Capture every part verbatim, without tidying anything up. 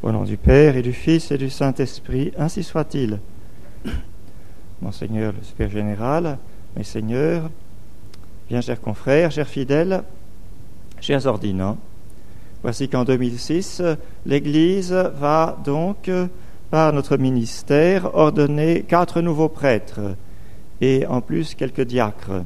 Au nom du Père et du Fils et du Saint-Esprit, ainsi soit-il. Monseigneur le Supérieur général, mes seigneurs, bien chers confrères, chers fidèles, chers ordinants, voici qu'en deux mille six, l'Église va donc, par notre ministère, ordonner quatre nouveaux prêtres et en plus quelques diacres.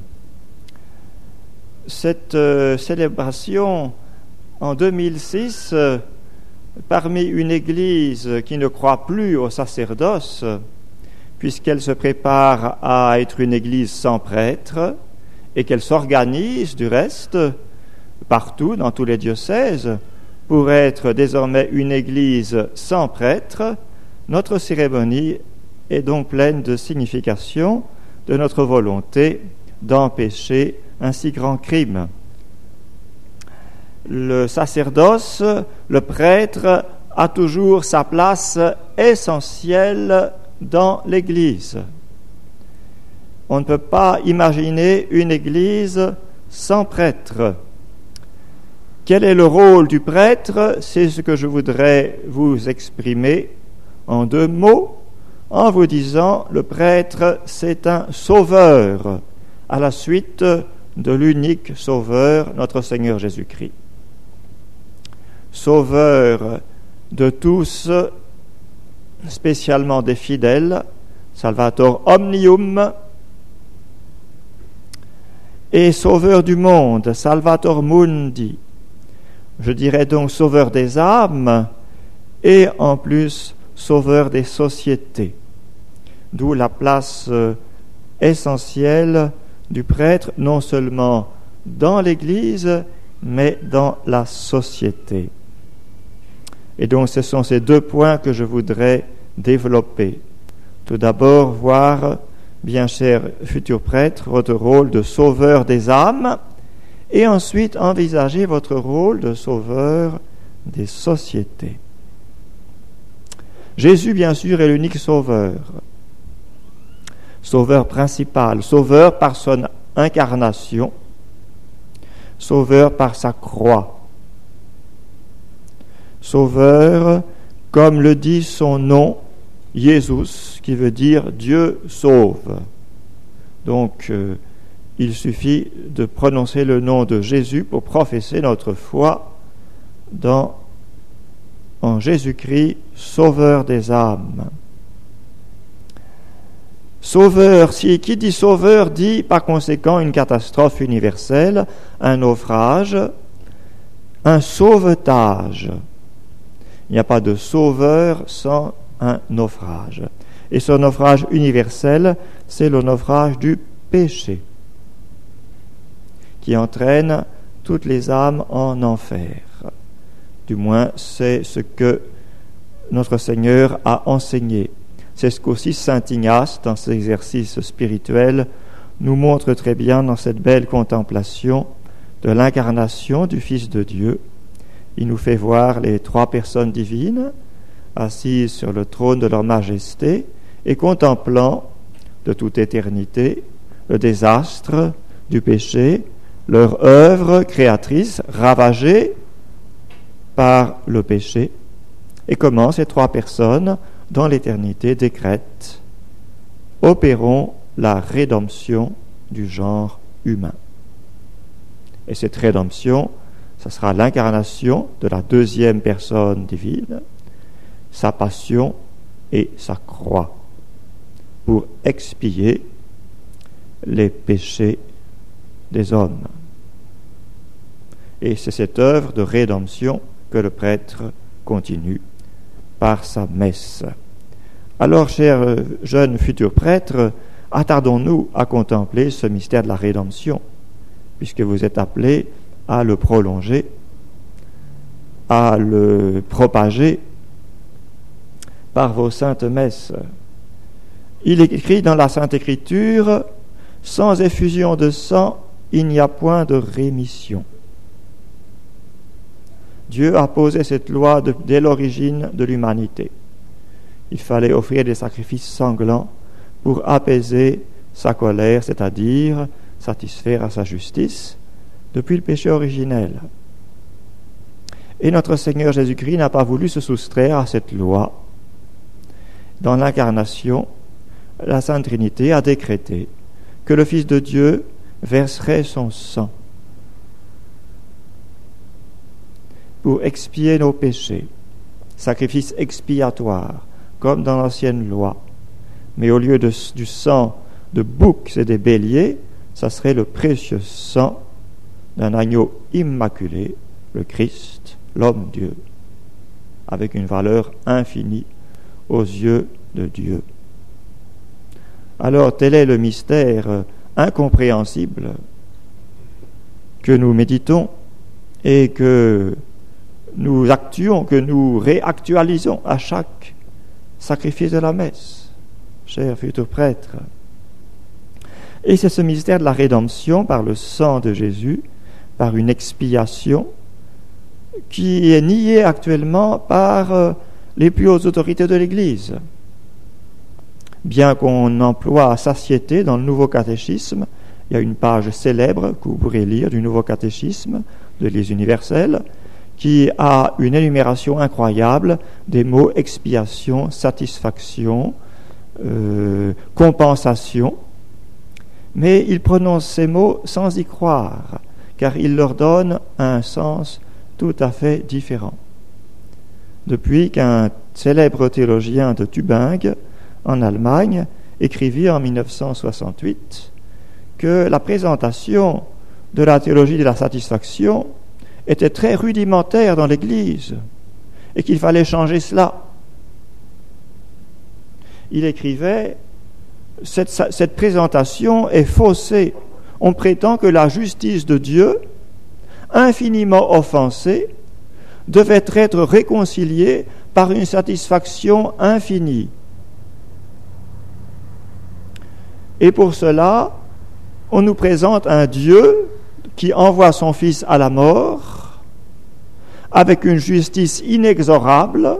Cette euh, célébration en deux mille six, euh, parmi une Église qui ne croit plus au sacerdoce, puisqu'elle se prépare à être une Église sans prêtre et qu'elle s'organise du reste partout dans tous les diocèses pour être désormais une Église sans prêtre, notre cérémonie est donc pleine de signification de notre volonté d'empêcher un si grand crime. Le sacerdoce, le prêtre, a toujours sa place essentielle dans l'Église. On ne peut pas imaginer une Église sans prêtre. Quel est le rôle du prêtre? C'est ce que je voudrais vous exprimer en deux mots, en vous disant le prêtre, c'est un sauveur, à la suite de l'unique sauveur, notre Seigneur Jésus-Christ. Sauveur de tous, spécialement des fidèles, Salvator omnium, et sauveur du monde, Salvator mundi. Je dirais donc sauveur des âmes et en plus sauveur des sociétés. D'où la place euh, essentielle du prêtre, non seulement dans l'Église, mais dans la société. Et donc ce sont ces deux points que je voudrais développer. Tout d'abord, voir, bien cher futur prêtre, votre rôle de sauveur des âmes, et ensuite envisager votre rôle de sauveur des sociétés. Jésus, bien sûr, est l'unique sauveur, sauveur principal, sauveur par son incarnation, sauveur par sa croix, sauveur, comme le dit son nom, Jésus, qui veut dire Dieu sauve. Donc, euh, il suffit de prononcer le nom de Jésus pour professer notre foi dans, en Jésus-Christ, sauveur des âmes. Sauveur, si, qui dit sauveur dit par conséquent une catastrophe universelle, un naufrage, un sauvetage. Il n'y a pas de sauveur sans un naufrage. Et ce naufrage universel, c'est le naufrage du péché, qui entraîne toutes les âmes en enfer. Du moins, c'est ce que notre Seigneur a enseigné. C'est ce qu'aussi saint Ignace, dans ses exercices spirituels, nous montre très bien dans cette belle contemplation de l'incarnation du Fils de Dieu. Il nous fait voir les trois personnes divines, assises sur le trône de leur majesté, et contemplant de toute éternité le désastre du péché, leur œuvre créatrice ravagée par le péché, et comment ces trois personnes, dans l'éternité, décrètent, opérons la rédemption du genre humain. Et cette rédemption, ce sera l'incarnation de la deuxième personne divine, sa passion et sa croix, pour expier les péchés des hommes. Et c'est cette œuvre de rédemption que le prêtre continue par sa messe. Alors, chers jeunes futurs prêtres, attardons-nous à contempler ce mystère de la rédemption, puisque vous êtes appelés à le prolonger, à le propager par vos saintes messes. Il est écrit dans la Sainte Écriture, « Sans effusion de sang, il n'y a point de rémission ». Dieu a posé cette loi de, dès l'origine de l'humanité. Il fallait offrir des sacrifices sanglants pour apaiser sa colère, c'est-à-dire satisfaire à sa justice, depuis le péché originel. Et notre Seigneur Jésus-Christ n'a pas voulu se soustraire à cette loi. Dans l'incarnation, la Sainte Trinité a décrété que le Fils de Dieu verserait son sang pour expier nos péchés, sacrifice expiatoire, comme dans l'ancienne loi. Mais au lieu de, du sang de boucs et des béliers, ça serait le précieux sang d'un agneau immaculé, le Christ, l'homme-Dieu, avec une valeur infinie aux yeux de Dieu. Alors, tel est le mystère incompréhensible que nous méditons et que nous actuons, que nous réactualisons à chaque sacrifice de la messe, chers futurs prêtres. Et c'est ce mystère de la rédemption par le sang de Jésus, par une expiation, qui est nié actuellement par les plus hautes autorités de l'Église. Bien qu'on emploie à satiété dans le Nouveau Catéchisme, il y a une page célèbre que vous pourrez lire du Nouveau Catéchisme de l'Église universelle, qui a une énumération incroyable des mots expiation, satisfaction, euh, compensation. Mais il prononce ces mots sans y croire, car il leur donne un sens tout à fait différent. Depuis qu'un célèbre théologien de Tübingen, en Allemagne, écrivit en dix-neuf cent soixante-huit que la présentation de la théologie de la satisfaction était très rudimentaire dans l'Église et qu'il fallait changer cela. Il écrivait cette, cette présentation est faussée. On prétend que la justice de Dieu, infiniment offensée, devait être réconciliée par une satisfaction infinie. Et pour cela, on nous présente un Dieu qui envoie son Fils à la mort avec une justice inexorable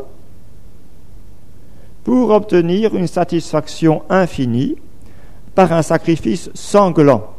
pour obtenir une satisfaction infinie par un sacrifice sanglant.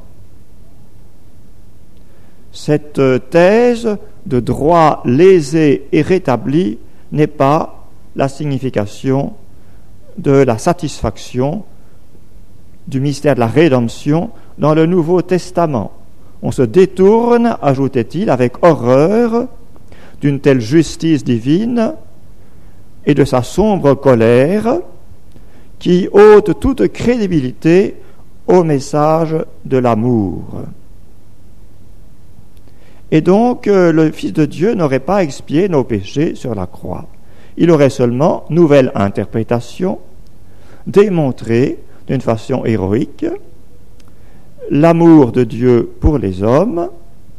Cette thèse de droit lésé et rétabli n'est pas la signification de la satisfaction du mystère de la rédemption dans le Nouveau Testament. On se détourne, ajoutait-il, avec horreur d'une telle justice divine et de sa sombre colère qui ôte toute crédibilité au message de l'amour. Et donc, le Fils de Dieu n'aurait pas expié nos péchés sur la croix. Il aurait seulement, nouvelle interprétation, démontré d'une façon héroïque l'amour de Dieu pour les hommes,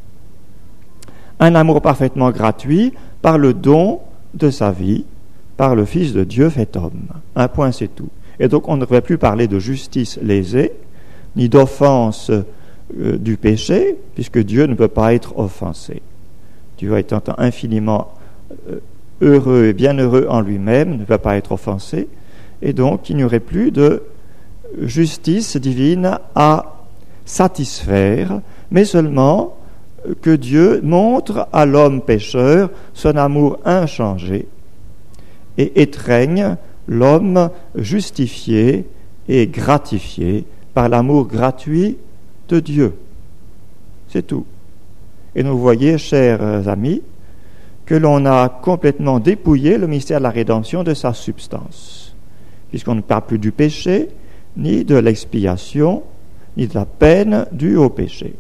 un amour parfaitement gratuit par le don de sa vie, par le Fils de Dieu fait homme. Un point, c'est tout. Et donc, on ne devrait plus parler de justice lésée, ni d'offense euh, du péché, puisque Dieu ne peut pas être offensé. Dieu étant infiniment euh, heureux et bienheureux en lui-même, ne peut pas être offensé, et donc il n'y aurait plus de justice divine à satisfaire, mais seulement que Dieu montre à l'homme pécheur son amour inchangé et étreigne l'homme justifié et gratifié par l'amour gratuit de Dieu. C'est tout. Et nous voyez, chers amis, que l'on a complètement dépouillé le mystère de la rédemption de sa substance, puisqu'on ne parle plus du péché, ni de l'expiation, ni de la peine due au péché.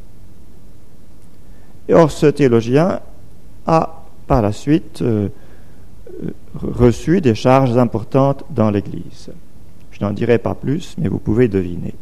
Et or, ce théologien a, par la suite, euh, reçu des charges importantes dans l'Église. Je n'en dirai pas plus, mais vous pouvez deviner.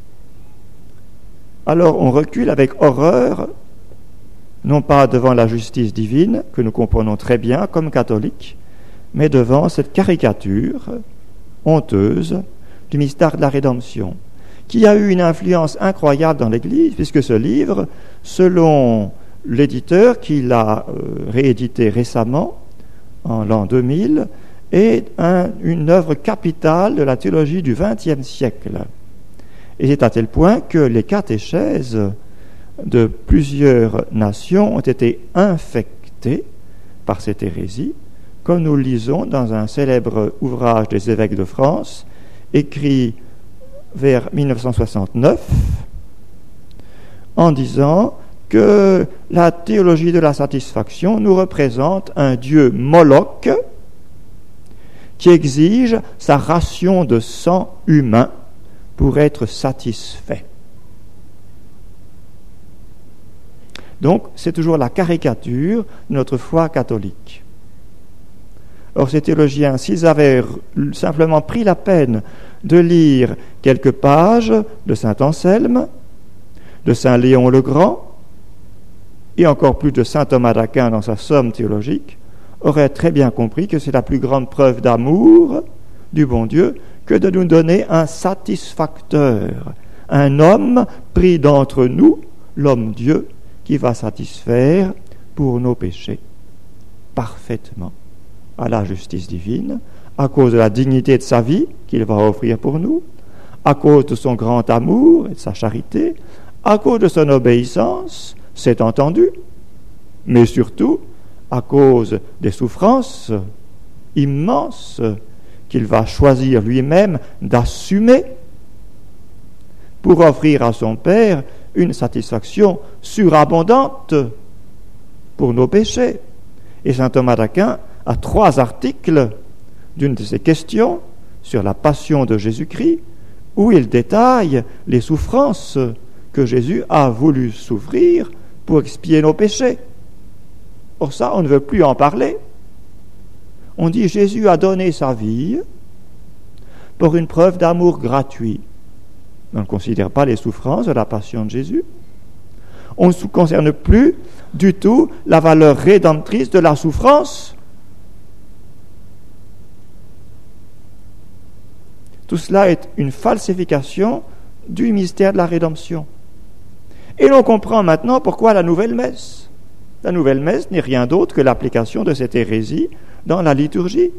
Alors, on recule avec horreur, non pas devant la justice divine, que nous comprenons très bien comme catholiques, mais devant cette caricature honteuse du mystère de la rédemption, qui a eu une influence incroyable dans l'Église, puisque ce livre, selon l'éditeur qui l'a euh, réédité récemment, en l'an deux mille, est un, une œuvre capitale de la théologie du vingtième siècle. Et c'est à tel point que les catéchèses de plusieurs nations ont été infectées par cette hérésie, comme nous le lisons dans un célèbre ouvrage des évêques de France, écrit vers mille neuf cent soixante-neuf, en disant que la théologie de la satisfaction nous représente un Dieu Moloch qui exige sa ration de sang humain pour être satisfait. Donc, c'est toujours la caricature de notre foi catholique. Or, ces théologiens, s'ils avaient simplement pris la peine de lire quelques pages de saint Anselme, de saint Léon le Grand, et encore plus de saint Thomas d'Aquin dans sa Somme théologique, auraient très bien compris que c'est la plus grande preuve d'amour du bon Dieu que de nous donner un satisfacteur, un homme pris d'entre nous, l'homme-dieu, qui va satisfaire pour nos péchés parfaitement à la justice divine, à cause de la dignité de sa vie qu'il va offrir pour nous, à cause de son grand amour et de sa charité, à cause de son obéissance, c'est entendu, mais surtout à cause des souffrances immenses qu'il va choisir lui-même d'assumer pour offrir à son Père une satisfaction surabondante pour nos péchés. Et saint Thomas d'Aquin a trois articles d'une de ses questions sur la passion de Jésus-Christ, où il détaille les souffrances que Jésus a voulu souffrir pour expier nos péchés. Or ça, on ne veut plus en parler. On dit Jésus a donné sa vie pour une preuve d'amour gratuit. On ne considère pas les souffrances de la passion de Jésus. On ne se concerne plus du tout la valeur rédemptrice de la souffrance. Tout cela est une falsification du mystère de la rédemption. Et l'on comprend maintenant pourquoi la nouvelle messe. La nouvelle messe n'est rien d'autre que l'application de cette hérésie dans la liturgie.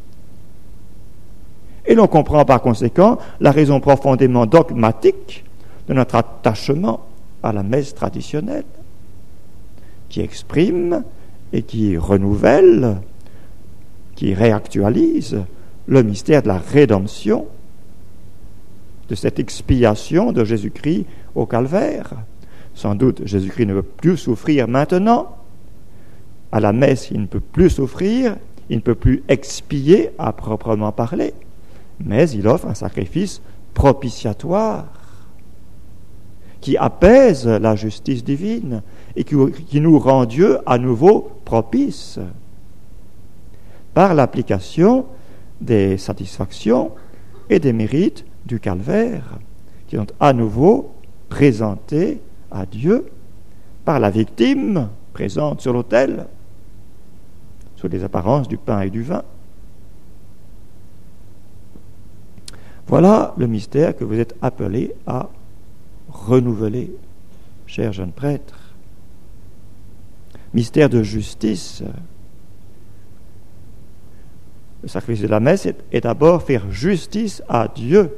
Et l'on comprend par conséquent la raison profondément dogmatique de notre attachement à la messe traditionnelle, qui exprime et qui renouvelle, qui réactualise le mystère de la rédemption, de cette expiation de Jésus-Christ au calvaire. Sans doute, Jésus-Christ ne veut plus souffrir maintenant. À la messe, il ne peut plus souffrir, il ne peut plus expier à proprement parler, mais il offre un sacrifice propitiatoire qui apaise la justice divine et qui, qui nous rend Dieu à nouveau propice par l'application des satisfactions et des mérites du calvaire qui sont à nouveau présentés à Dieu par la victime présente sur l'autel sous les apparences du pain et du vin. Voilà le mystère que vous êtes appelés à renouveler, chers jeunes prêtres. Mystère de justice. Le sacrifice de la messe est, est d'abord faire justice à Dieu.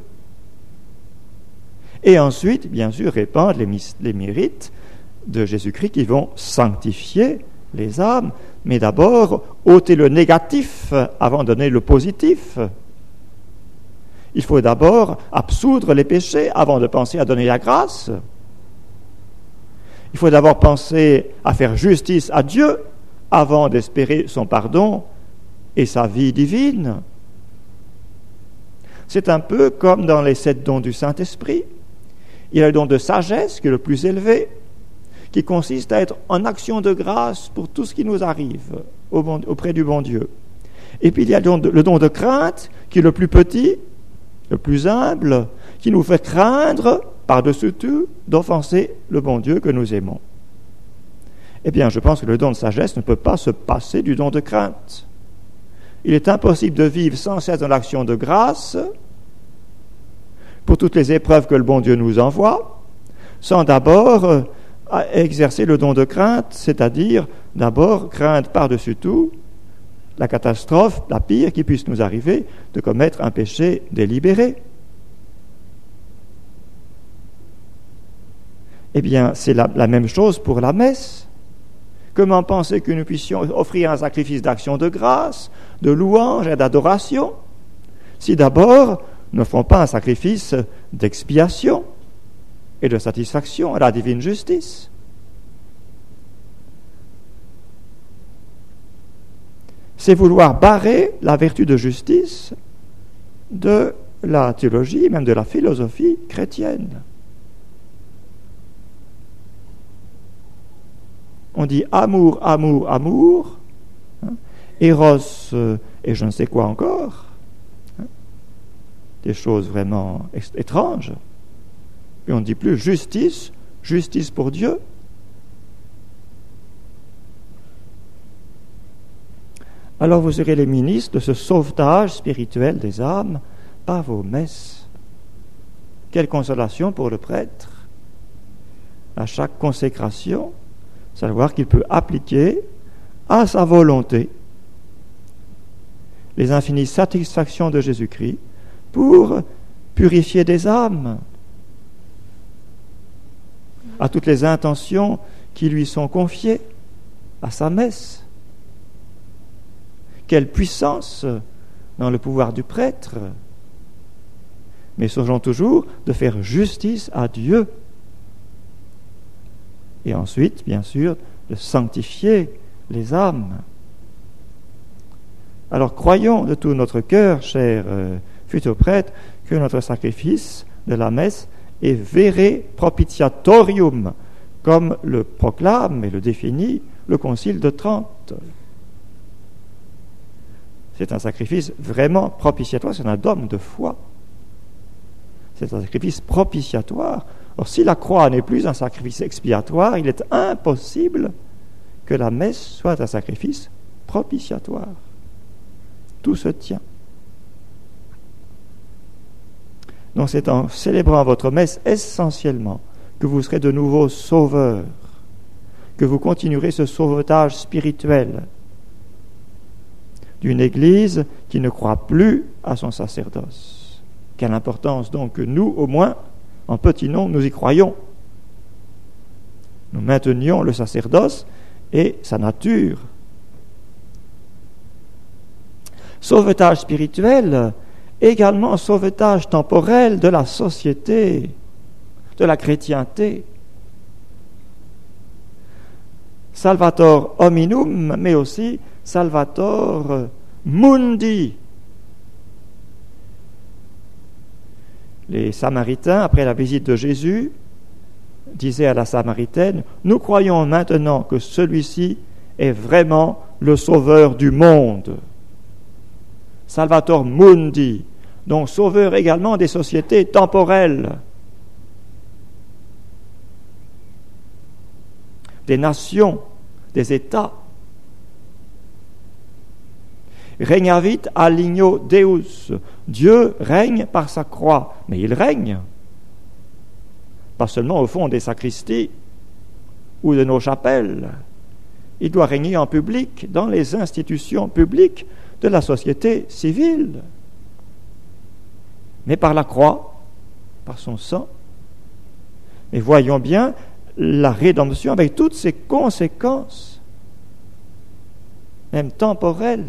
Et ensuite, bien sûr, répandre les, les mérites de Jésus-Christ qui vont sanctifier les âmes, mais d'abord ôter le négatif avant de donner le positif. Il faut d'abord absoudre les péchés avant de penser à donner la grâce. Il faut d'abord penser à faire justice à Dieu avant d'espérer son pardon et sa vie divine. C'est un peu comme dans les sept dons du Saint-Esprit. Il y a le don de sagesse qui est le plus élevé, qui consiste à être en action de grâce pour tout ce qui nous arrive au bon, auprès du bon Dieu. Et puis il y a le don, de, le don de crainte qui est le plus petit, le plus humble, qui nous fait craindre, par-dessus tout, d'offenser le bon Dieu que nous aimons. Eh bien, je pense que le don de sagesse ne peut pas se passer du don de crainte. Il est impossible de vivre sans cesse dans l'action de grâce pour toutes les épreuves que le bon Dieu nous envoie, sans d'abord euh, exercer le don de crainte, c'est-à-dire d'abord craindre par-dessus tout la catastrophe, la pire qui puisse nous arriver, de commettre un péché délibéré. Eh bien, c'est la, la même chose pour la messe. Comment penser que nous puissions offrir un sacrifice d'action de grâce, de louange et d'adoration, si d'abord nous n'offrons pas un sacrifice d'expiation et de satisfaction à la divine justice? C'est vouloir barrer la vertu de justice de la théologie, même de la philosophie chrétienne. On dit amour, amour, amour, hein, éros euh, et je ne sais quoi encore, hein, des choses vraiment étranges. Puis on ne dit plus justice, justice pour Dieu. Alors vous serez les ministres de ce sauvetage spirituel des âmes par vos messes. Quelle consolation pour le prêtre à chaque consécration, savoir qu'il peut appliquer à sa volonté les infinies satisfactions de Jésus-Christ pour purifier des âmes à toutes les intentions qui lui sont confiées à sa messe. Quelle puissance dans le pouvoir du prêtre! Mais songeons toujours de faire justice à Dieu. Et ensuite, bien sûr, de sanctifier les âmes. Alors croyons de tout notre cœur, chers euh, futurs prêtres, que notre sacrifice de la messe est vere propitiatorium, comme le proclame et le définit le Concile de Trente. C'est un sacrifice vraiment propitiatoire, c'est un dogme de foi. C'est un sacrifice propitiatoire. Or, si la croix n'est plus un sacrifice expiatoire, il est impossible que la messe soit un sacrifice propitiatoire. Tout se tient. Donc, c'est en célébrant votre messe essentiellement que vous serez de nouveaux sauveurs, que vous continuerez ce sauvetage spirituel d'une Église qui ne croit plus à son sacerdoce. Quelle importance donc que nous, au moins, en petit nombre, nous y croyons. Nous maintenions le sacerdoce et sa nature. Sauvetage spirituel, également sauvetage temporel de la société, de la chrétienté. Salvator hominum, mais aussi Salvator mundi. Les Samaritains, après la visite de Jésus, disaient à la Samaritaine, « Nous croyons maintenant que celui-ci est vraiment le sauveur du monde. » Salvator mundi, donc sauveur également des sociétés temporelles, des nations, des États. Regnavit alignio Deus. Dieu règne par sa croix, mais il règne pas seulement au fond des sacristies ou de nos chapelles. Il doit régner en public, dans les institutions publiques de la société civile. Mais par la croix, par son sang. Mais voyons bien la rédemption avec toutes ses conséquences, même temporelles.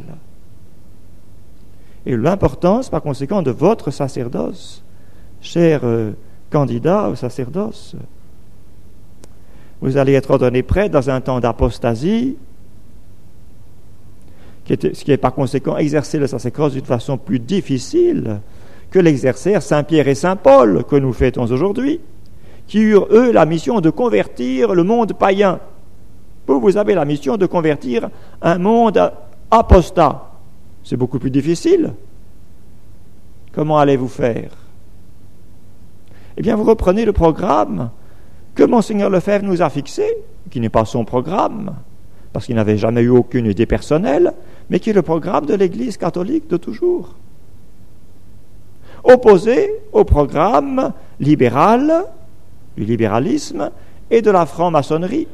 Et l'importance, par conséquent, de votre sacerdoce, cher euh, candidat au sacerdoce. Vous allez être ordonné prêtre dans un temps d'apostasie, qui est, ce qui est par conséquent exercer le sacerdoce d'une façon plus difficile que l'exercèrent Saint Pierre et Saint Paul, que nous fêtons aujourd'hui, qui eurent, eux, la mission de convertir le monde païen. Vous, vous avez la mission de convertir un monde apostat. C'est beaucoup plus difficile. Comment allez-vous faire? Eh bien, vous reprenez le programme que Monseigneur Lefebvre nous a fixé, qui n'est pas son programme, parce qu'il n'avait jamais eu aucune idée personnelle, mais qui est le programme de l'Église catholique de toujours. Opposé au programme libéral, du libéralisme et de la franc-maçonnerie,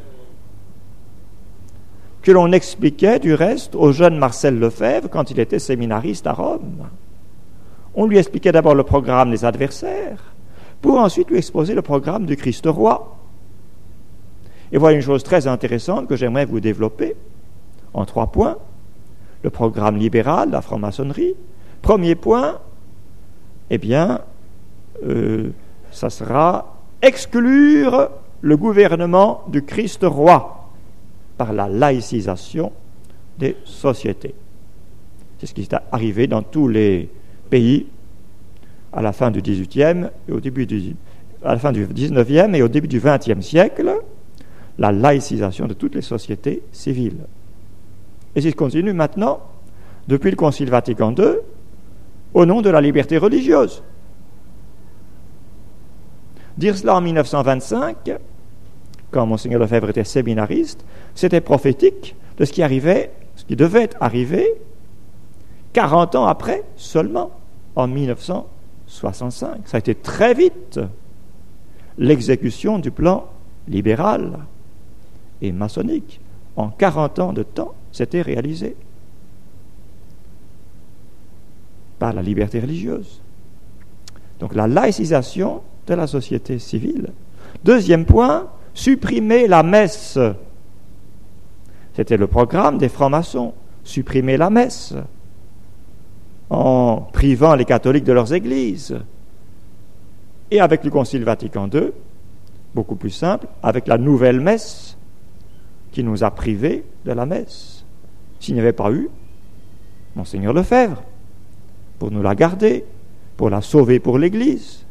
que l'on expliquait du reste au jeune Marcel Lefebvre quand il était séminariste à Rome. On lui expliquait d'abord le programme des adversaires, pour ensuite lui exposer le programme du Christ roi. Et voilà une chose très intéressante que j'aimerais vous développer en trois points. Le programme libéral, la franc-maçonnerie. Premier point, eh bien, euh, ça sera exclure le gouvernement du Christ roi par la laïcisation des sociétés. C'est ce qui est arrivé dans tous les pays à la fin du dix-huitième et au début du, à la fin du dix-neuvième et au début du vingtième siècle, la laïcisation de toutes les sociétés civiles. Et ça continue maintenant, depuis le Concile Vatican deux, au nom de la liberté religieuse. Dire cela en mille neuf cent vingt-cinq, quand Monseigneur Lefebvre était séminariste, c'était prophétique de ce qui arrivait, ce qui devait arriver quarante ans après seulement, en mille neuf cent soixante-cinq. Ça a été très vite. L'exécution du plan libéral et maçonnique, en quarante ans de temps, s'était réalisée par la liberté religieuse. Donc la laïcisation de la société civile. Deuxième point, supprimer la messe. C'était le programme des francs-maçons, supprimer la messe en privant les catholiques de leurs églises. Et avec le Concile Vatican deux, beaucoup plus simple, avec la nouvelle messe qui nous a privés de la messe. S'il n'y avait pas eu Monseigneur Lefebvre pour nous la garder, pour la sauver pour l'Église.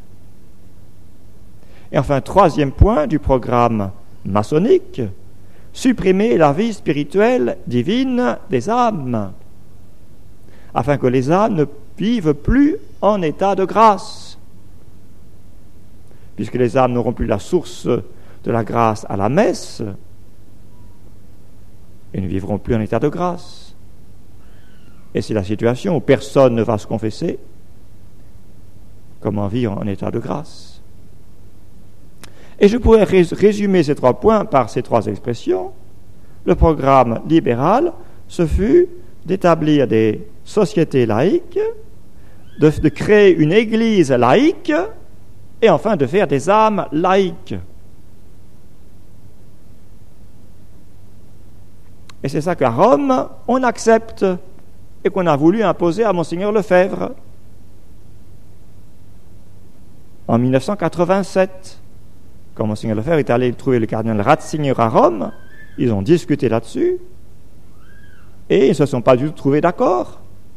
Et enfin, troisième point du programme maçonnique, supprimer la vie spirituelle divine des âmes, afin que les âmes ne vivent plus en état de grâce. Puisque les âmes n'auront plus la source de la grâce à la messe, et ne vivront plus en état de grâce. Et c'est la situation où personne ne va se confesser. Comment vivre en état de grâce? Et je pourrais résumer ces trois points par ces trois expressions. Le programme libéral, ce fut d'établir des sociétés laïques, de, de créer une église laïque, et enfin de faire des âmes laïques. Et c'est ça qu'à Rome, on accepte et qu'on a voulu imposer à Monseigneur Lefebvre en mille neuf cent quatre-vingt-sept. Quand Monseigneur Lefebvre est allé trouver le cardinal Ratzinger à Rome, ils ont discuté là-dessus et ils ne se sont pas du tout trouvés d'accord.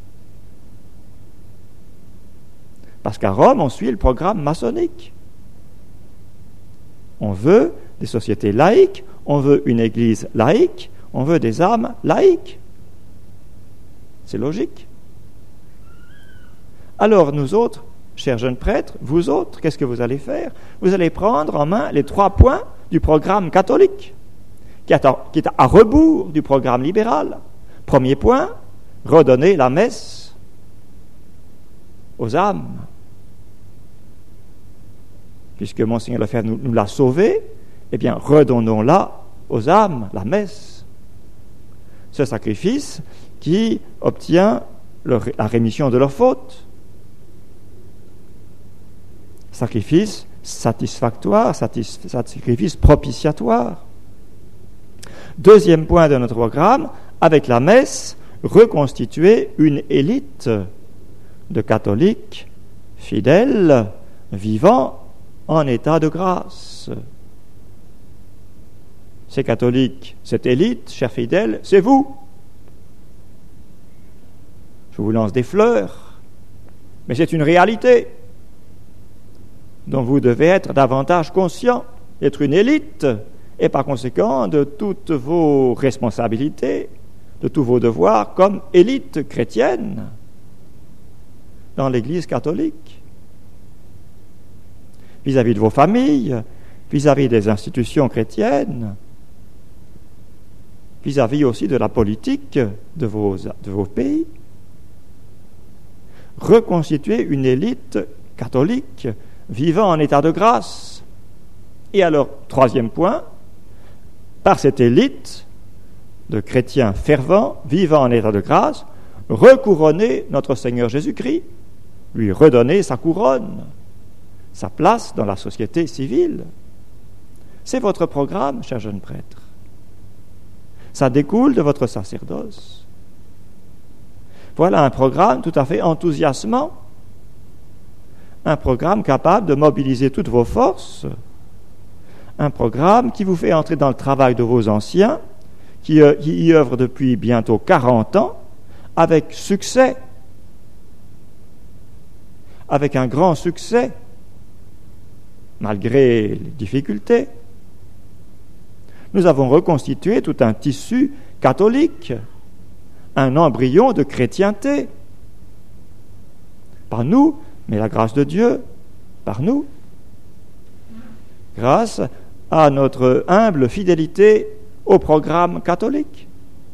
Parce qu'à Rome, on suit le programme maçonnique. On veut des sociétés laïques, on veut une église laïque, on veut des âmes laïques. C'est logique. Alors nous autres, chers jeunes prêtres, vous autres, qu'est-ce que vous allez faire? Vous allez prendre en main les trois points du programme catholique, qui est à, qui est à rebours du programme libéral. Premier point, redonner la messe aux âmes. Puisque Monseigneur Lefebvre nous, nous l'a sauvée, eh bien, redonnons-la aux âmes, la messe. Ce sacrifice qui obtient le, la rémission de leurs fautes. Sacrifice satisfactoire, satis, sacrifice propitiatoire. Deuxième point de notre programme, avec la messe, reconstituer une élite de catholiques fidèles, vivant en état de grâce. Ces catholiques, cette élite, chers fidèles, c'est vous. Je vous lance des fleurs, mais c'est une réalité dont vous devez être davantage conscient, être une élite, et par conséquent de toutes vos responsabilités, de tous vos devoirs comme élite chrétienne dans l'Église catholique, vis-à-vis de vos familles, vis-à-vis des institutions chrétiennes, vis-à-vis aussi de la politique de vos, de vos pays. Reconstituer une élite catholique vivant en état de grâce. Et alors, troisième point, par cette élite de chrétiens fervents, vivant en état de grâce, recouronner notre Seigneur Jésus-Christ, lui redonner sa couronne, sa place dans la société civile. C'est votre programme, cher jeune prêtre. Ça découle de votre sacerdoce. Voilà un programme tout à fait enthousiasmant, un programme capable de mobiliser toutes vos forces, un programme qui vous fait entrer dans le travail de vos anciens, qui, euh, qui y œuvrent depuis bientôt quarante ans, avec succès, avec un grand succès, malgré les difficultés. Nous avons reconstitué tout un tissu catholique, un embryon de chrétienté. Par nous, mais la grâce de Dieu, par nous. Grâce à notre humble fidélité au programme catholique.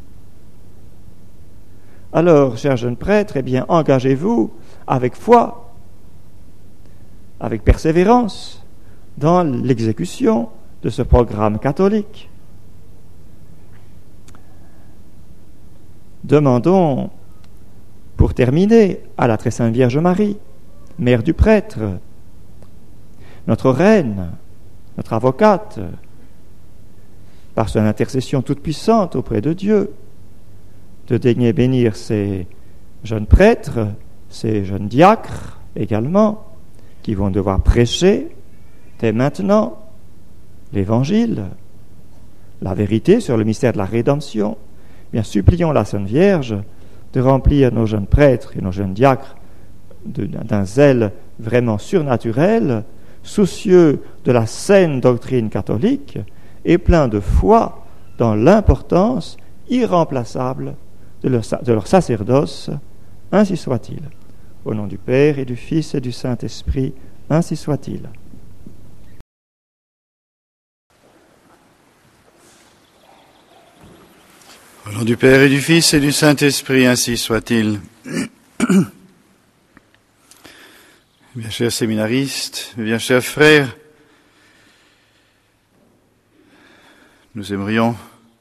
Alors, chers jeunes prêtres, eh bien, engagez-vous avec foi, avec persévérance, dans l'exécution de ce programme catholique. Demandons, pour terminer, à la très sainte Vierge Marie, mère du prêtre, notre reine, notre avocate, par son intercession toute puissante auprès de Dieu, de daigner bénir ces jeunes prêtres, ces jeunes diacres également, qui vont devoir prêcher dès maintenant l'Évangile, la vérité sur le mystère de la rédemption. Bien, supplions la Sainte Vierge de remplir nos jeunes prêtres et nos jeunes diacres de, d'un zèle vraiment surnaturel, soucieux de la saine doctrine catholique et plein de foi dans l'importance irremplaçable de leur, de leur sacerdoce. Ainsi soit-il. Au nom du Père et du Fils et du Saint-Esprit, ainsi soit-il. Au nom du Père et du Fils et du Saint-Esprit, ainsi soit-il. Bien chers séminaristes, bien chers frères, nous aimerions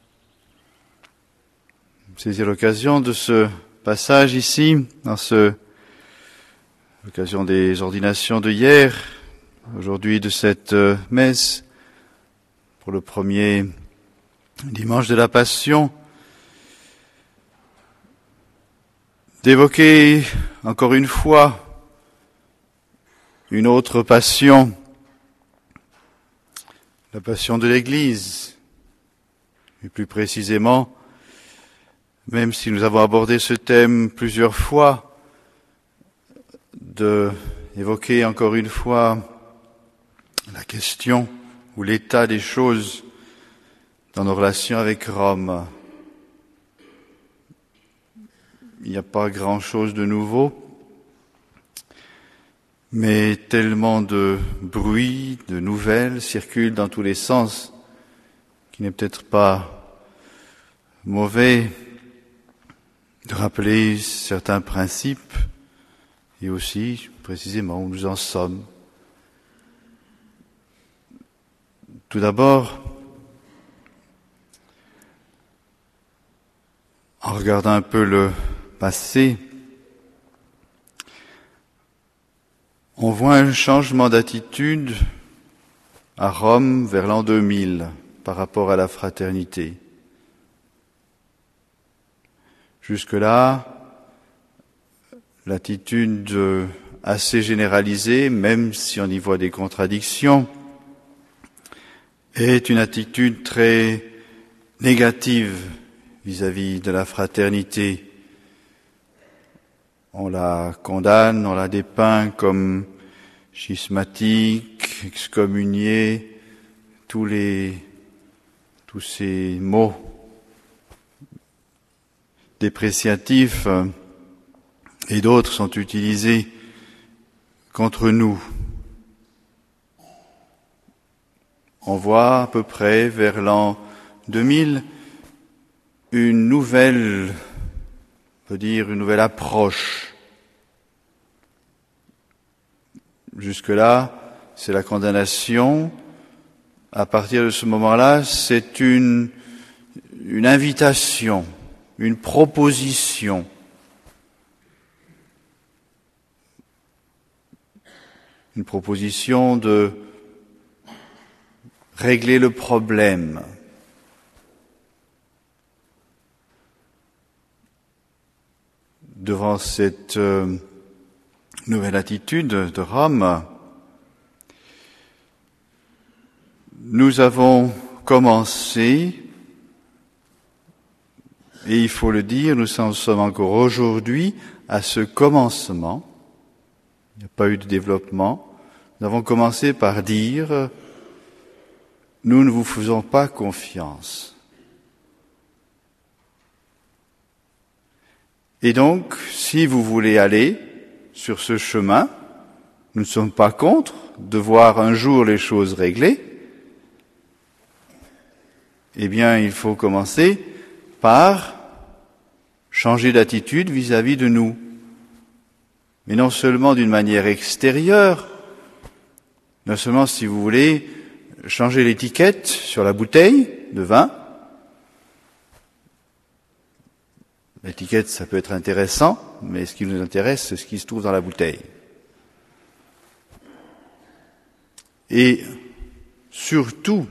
saisir l'occasion de ce passage ici, dans ce, l'occasion des ordinations de hier, aujourd'hui de cette messe, pour le premier dimanche de la Passion, d'évoquer encore une fois une autre passion, la passion de l'Église, et plus précisément, même si nous avons abordé ce thème plusieurs fois, de évoquer encore une fois la question ou l'état des choses dans nos relations avec Rome. Il n'y a pas grand-chose de nouveau, mais tellement de bruit, de nouvelles circulent dans tous les sens qu'il n'est peut-être pas mauvais de rappeler certains principes et aussi précisément où nous en sommes. Tout d'abord, en regardant un peu le passé, on voit un changement d'attitude à Rome vers l'an deux mille par rapport à la fraternité. Jusque-là, l'attitude assez généralisée, même si on y voit des contradictions, est une attitude très négative vis-à-vis de la fraternité. On la condamne, on la dépeint comme schismatique, excommuniée, tous les, tous ces mots dépréciatifs et d'autres sont utilisés contre nous. On voit à peu près vers l'an deux mille une nouvelle, on peut dire une nouvelle approche. Jusque-là, c'est la condamnation. À partir de ce moment-là, c'est une, une invitation, une proposition. Une proposition de régler le problème. Devant cette euh, nouvelle attitude de Rome, nous avons commencé, et il faut le dire, nous sommes encore aujourd'hui à ce commencement. Il n'y a pas eu de développement. Nous avons commencé par dire « Nous ne vous faisons pas confiance ». Et donc, si vous voulez aller sur ce chemin, nous ne sommes pas contre de voir un jour les choses réglées, eh bien, il faut commencer par changer d'attitude vis-à-vis de nous. Mais non seulement d'une manière extérieure, non seulement, si vous voulez, changer l'étiquette sur la bouteille de vin. L'étiquette, ça peut être intéressant, mais ce qui nous intéresse, c'est ce qui se trouve dans la bouteille. Et surtout,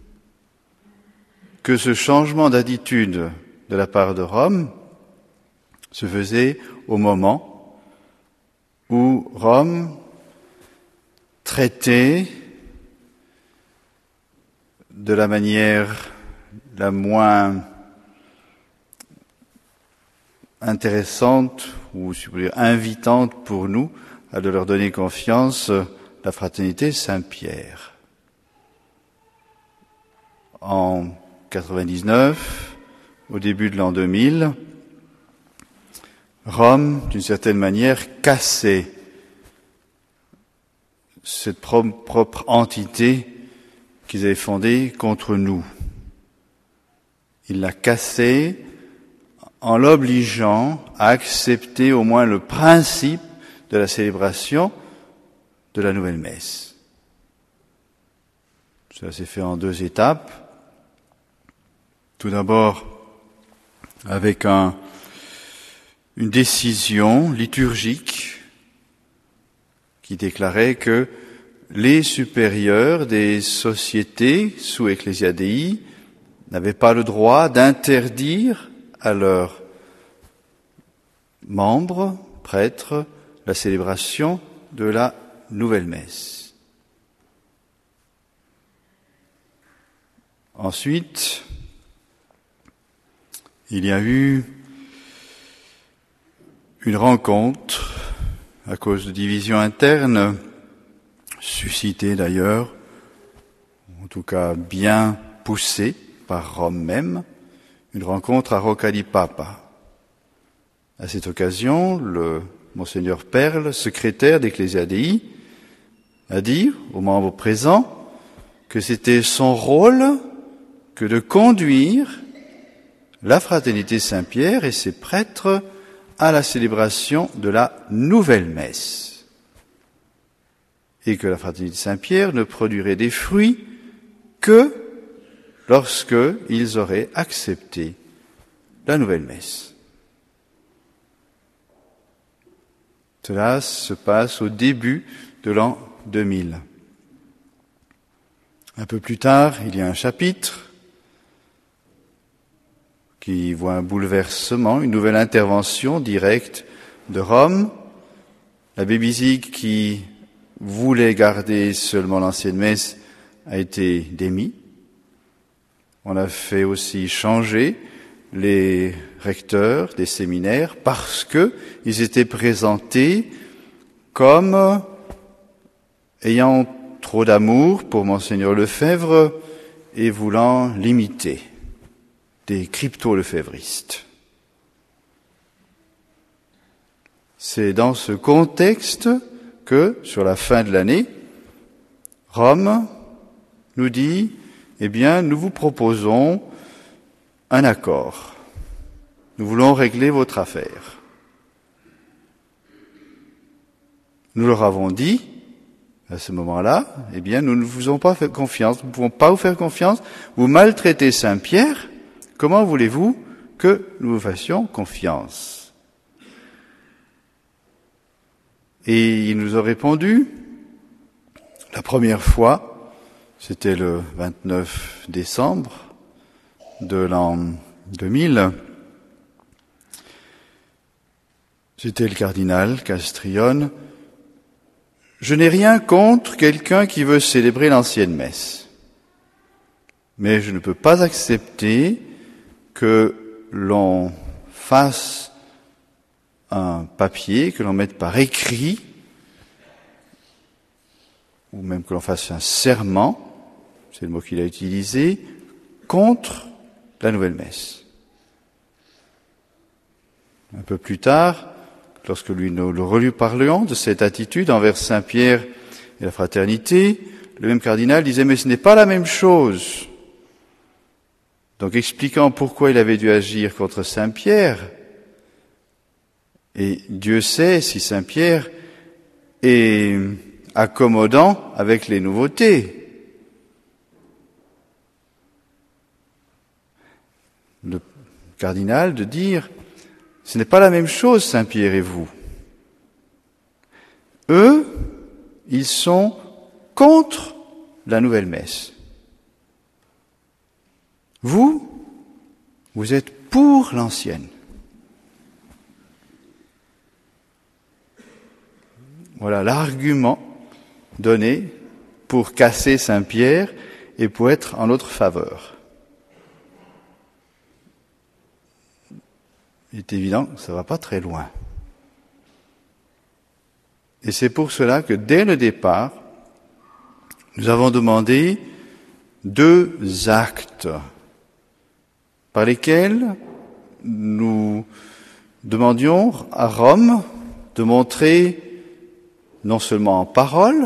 que ce changement d'attitude de la part de Rome se faisait au moment où Rome traitait de la manière la moins intéressante ou si vous voulez, invitante pour nous à de leur donner confiance la fraternité Saint-Pierre. En quatre-vingt-dix-neuf, au début de l'an deux mille, Rome, d'une certaine manière, cassait cette propre entité qu'ils avaient fondée contre nous. Il l'a cassée en l'obligeant à accepter au moins le principe de la célébration de la nouvelle messe. Cela s'est fait en deux étapes. Tout d'abord, avec un, une décision liturgique qui déclarait que les supérieurs des sociétés sous Ecclesia Dei n'avaient pas le droit d'interdire à leurs membres, prêtres, la célébration de la nouvelle messe. Ensuite, il y a eu une rencontre à cause de divisions internes, suscitée d'ailleurs, en tout cas bien poussée par Rome même, une rencontre à Rocca di Papa. À cette occasion, le Monseigneur Perle, secrétaire d'Ecclesia Dei, a dit aux membres présents que c'était son rôle que de conduire la fraternité Saint-Pierre et ses prêtres à la célébration de la nouvelle messe. Et que la fraternité Saint-Pierre ne produirait des fruits que lorsque ils auraient accepté la nouvelle messe. Cela se passe au début de l'an deux mille. Un peu plus tard, il y a un chapitre qui voit un bouleversement, une nouvelle intervention directe de Rome. L'abbé Bisig, qui voulait garder seulement l'ancienne messe, a été démis. On a fait aussi changer les recteurs des séminaires parce que ils étaient présentés comme ayant trop d'amour pour Monseigneur Lefebvre et voulant l'imiter, des crypto-lefévristes. C'est dans ce contexte que, sur la fin de l'année, Rome nous dit eh bien, nous vous proposons un accord. Nous voulons régler votre affaire. Nous leur avons dit, à ce moment-là, eh bien, nous ne vous avons pas fait confiance, nous ne pouvons pas vous faire confiance, vous maltraitez Saint-Pierre, comment voulez-vous que nous vous fassions confiance? Et il nous a répondu, la première fois, C'était le vingt-neuf décembre de l'an deux mille. C'était le cardinal Castrillon. Je n'ai rien contre quelqu'un qui veut célébrer l'ancienne messe. Mais je ne peux pas accepter que l'on fasse un papier, que l'on mette par écrit, ou même que l'on fasse un serment, c'est le mot qu'il a utilisé, contre la nouvelle messe. Un peu plus tard, lorsque lui, nous le relus parlions de cette attitude envers Saint-Pierre et la fraternité, le même cardinal disait « Mais ce n'est pas la même chose ». Donc expliquant pourquoi il avait dû agir contre Saint-Pierre, et Dieu sait si Saint-Pierre est accommodant avec les nouveautés. Le cardinal de dire, ce n'est pas la même chose, Saint-Pierre et vous. Eux, ils sont contre la nouvelle messe. Vous, vous êtes pour l'ancienne. Voilà l'argument donné pour casser Saint-Pierre et pour être en notre faveur. Il est évident que ça ne va pas très loin. Et c'est pour cela que dès le départ, nous avons demandé deux actes par lesquels nous demandions à Rome de montrer, non seulement en parole,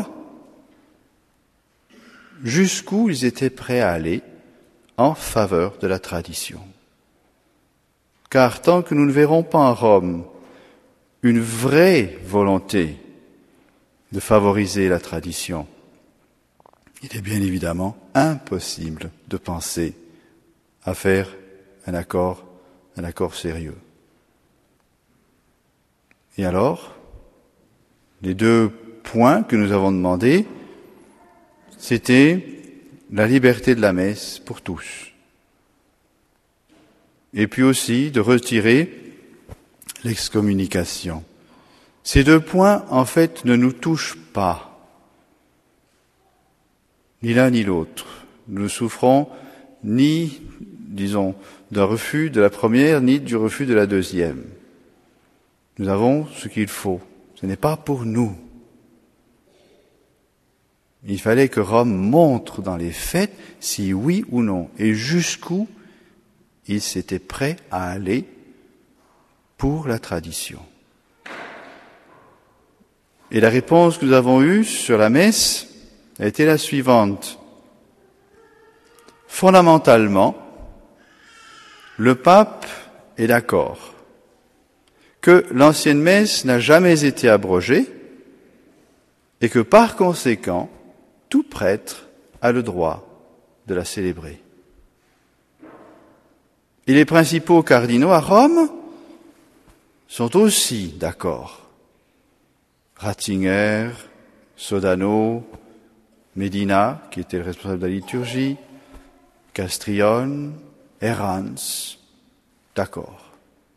jusqu'où ils étaient prêts à aller en faveur de la tradition. Car tant que nous ne verrons pas en Rome une vraie volonté de favoriser la tradition, il est bien évidemment impossible de penser à faire un accord, un accord sérieux. Et alors, les deux points que nous avons demandés, c'était la liberté de la messe pour tous. Et puis aussi de retirer l'excommunication. Ces deux points, en fait, ne nous touchent pas, ni l'un ni l'autre. Nous ne souffrons ni, disons, d'un refus de la première, ni du refus de la deuxième. Nous avons ce qu'il faut. Ce n'est pas pour nous. Il fallait que Rome montre dans les faits si oui ou non, et jusqu'où il s'était prêt à aller pour la tradition. Et la réponse que nous avons eue sur la messe a été la suivante. Fondamentalement, le pape est d'accord que l'ancienne messe n'a jamais été abrogée et que par conséquent, tout prêtre a le droit de la célébrer. Et les principaux cardinaux à Rome sont aussi d'accord. Ratzinger, Sodano, Medina, qui était le responsable de la liturgie, Castrillon, Herrans, d'accord.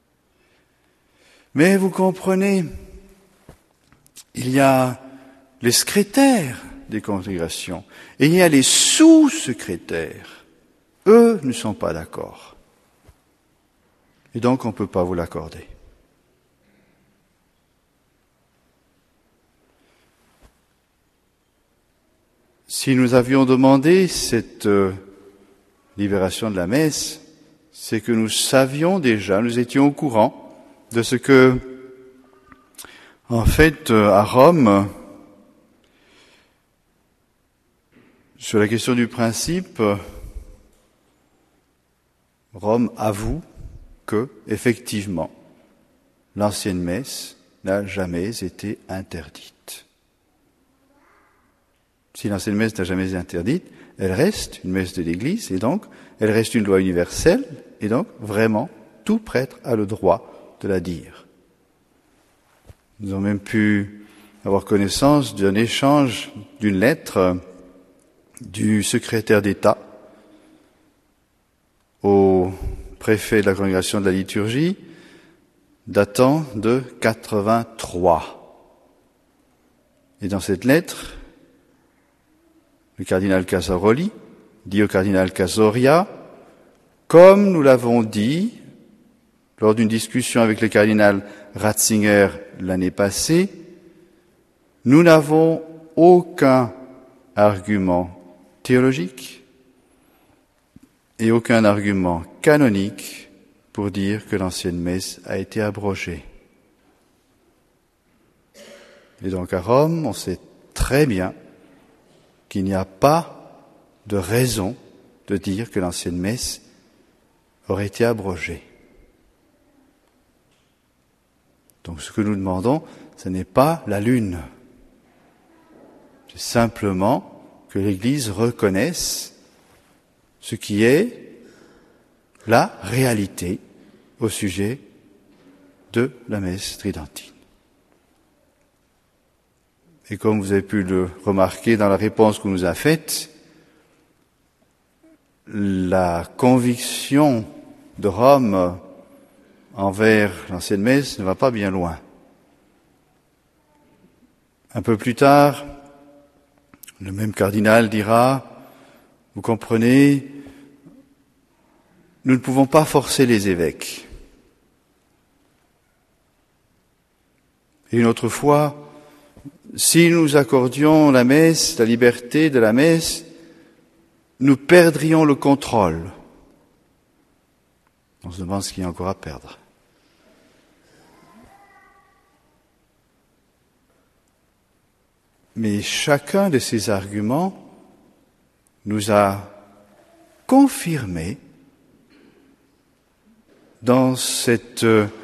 Mais vous comprenez, il y a les secrétaires des congrégations et il y a les sous-secrétaires. Eux ne sont pas d'accord. Et donc, on ne peut pas vous l'accorder. Si nous avions demandé cette euh, libération de la messe, c'est que nous savions déjà, nous étions au courant de ce que, en fait, euh, à Rome, sur la question du principe, Rome avoue que, effectivement, l'ancienne messe n'a jamais été interdite. Si l'ancienne messe n'a jamais été interdite, elle reste une messe de l'Église, et donc, elle reste une loi universelle, et donc, vraiment, tout prêtre a le droit de la dire. Nous avons même pu avoir connaissance d'un échange d'une lettre du secrétaire d'État au préfet de la congrégation de la liturgie, datant de quatre-vingt-trois. Et dans cette lettre, le cardinal Casaroli dit au cardinal Casoria, comme nous l'avons dit lors d'une discussion avec le cardinal Ratzinger l'année passée, nous n'avons aucun argument théologique et aucun argument canonique pour dire que l'ancienne messe a été abrogée. Et donc à Rome, on sait très bien qu'il n'y a pas de raison de dire que l'ancienne messe aurait été abrogée. Donc ce que nous demandons, ce n'est pas la lune. C'est simplement que l'Église reconnaisse ce qui est la réalité au sujet de la messe tridentine. Et comme vous avez pu le remarquer dans la réponse qu'on nous a faite, la conviction de Rome envers l'ancienne messe ne va pas bien loin. Un peu plus tard, le même cardinal dira, vous comprenez, nous ne pouvons pas forcer les évêques. Et une autre fois, si nous accordions la messe, la liberté de la messe, nous perdrions le contrôle. On se demande ce qu'il y a encore à perdre. Mais chacun de ces arguments nous a confirmé dans cette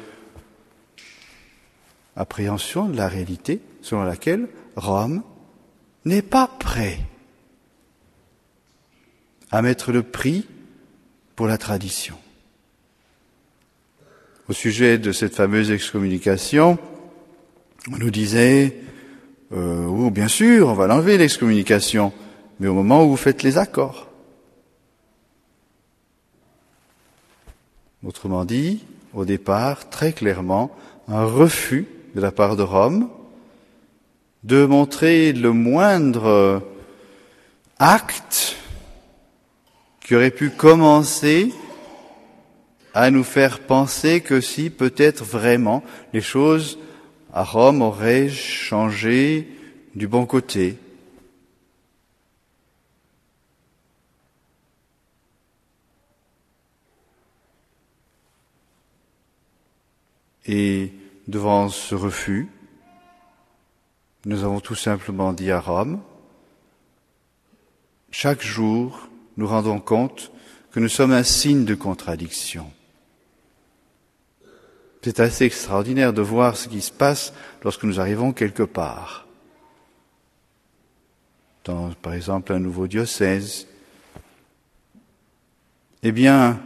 appréhension de la réalité selon laquelle Rome n'est pas prêt à mettre le prix pour la tradition. Au sujet de cette fameuse excommunication, on nous disait euh, « Oh, bien sûr, on va l'enlever l'excommunication, mais au moment où vous faites les accords. » Autrement dit, au départ, très clairement, un refus de la part de Rome de montrer le moindre acte qui aurait pu commencer à nous faire penser que si peut-être vraiment les choses à Rome auraient changé du bon côté. Et devant ce refus, nous avons tout simplement dit à Rome, chaque jour, nous rendons compte que nous sommes un signe de contradiction. C'est assez extraordinaire de voir ce qui se passe lorsque nous arrivons quelque part. Dans, par exemple, un nouveau diocèse. Eh bien,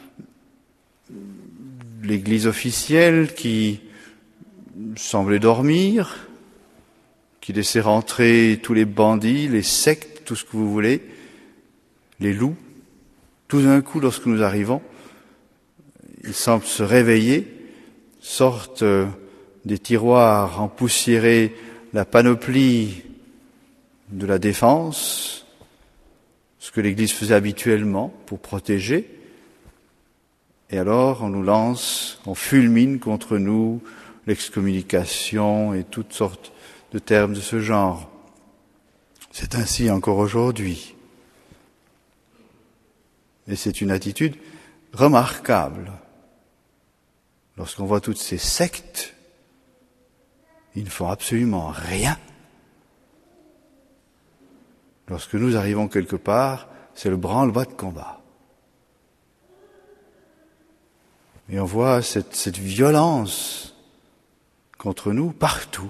l'Église officielle qui semblait dormir, qui laissait rentrer tous les bandits, les sectes, tout ce que vous voulez, les loups, tout d'un coup, lorsque nous arrivons, ils semblent se réveiller, sortent des tiroirs empoussiérés, la panoplie de la défense, ce que l'Église faisait habituellement pour protéger, et alors on nous lance, on fulmine contre nous l'excommunication et toutes sortes de termes de ce genre. C'est ainsi encore aujourd'hui. Et c'est une attitude remarquable. Lorsqu'on voit toutes ces sectes, ils ne font absolument rien. Lorsque nous arrivons quelque part, c'est le branle-bas de combat. Et on voit cette, cette violence contre nous partout.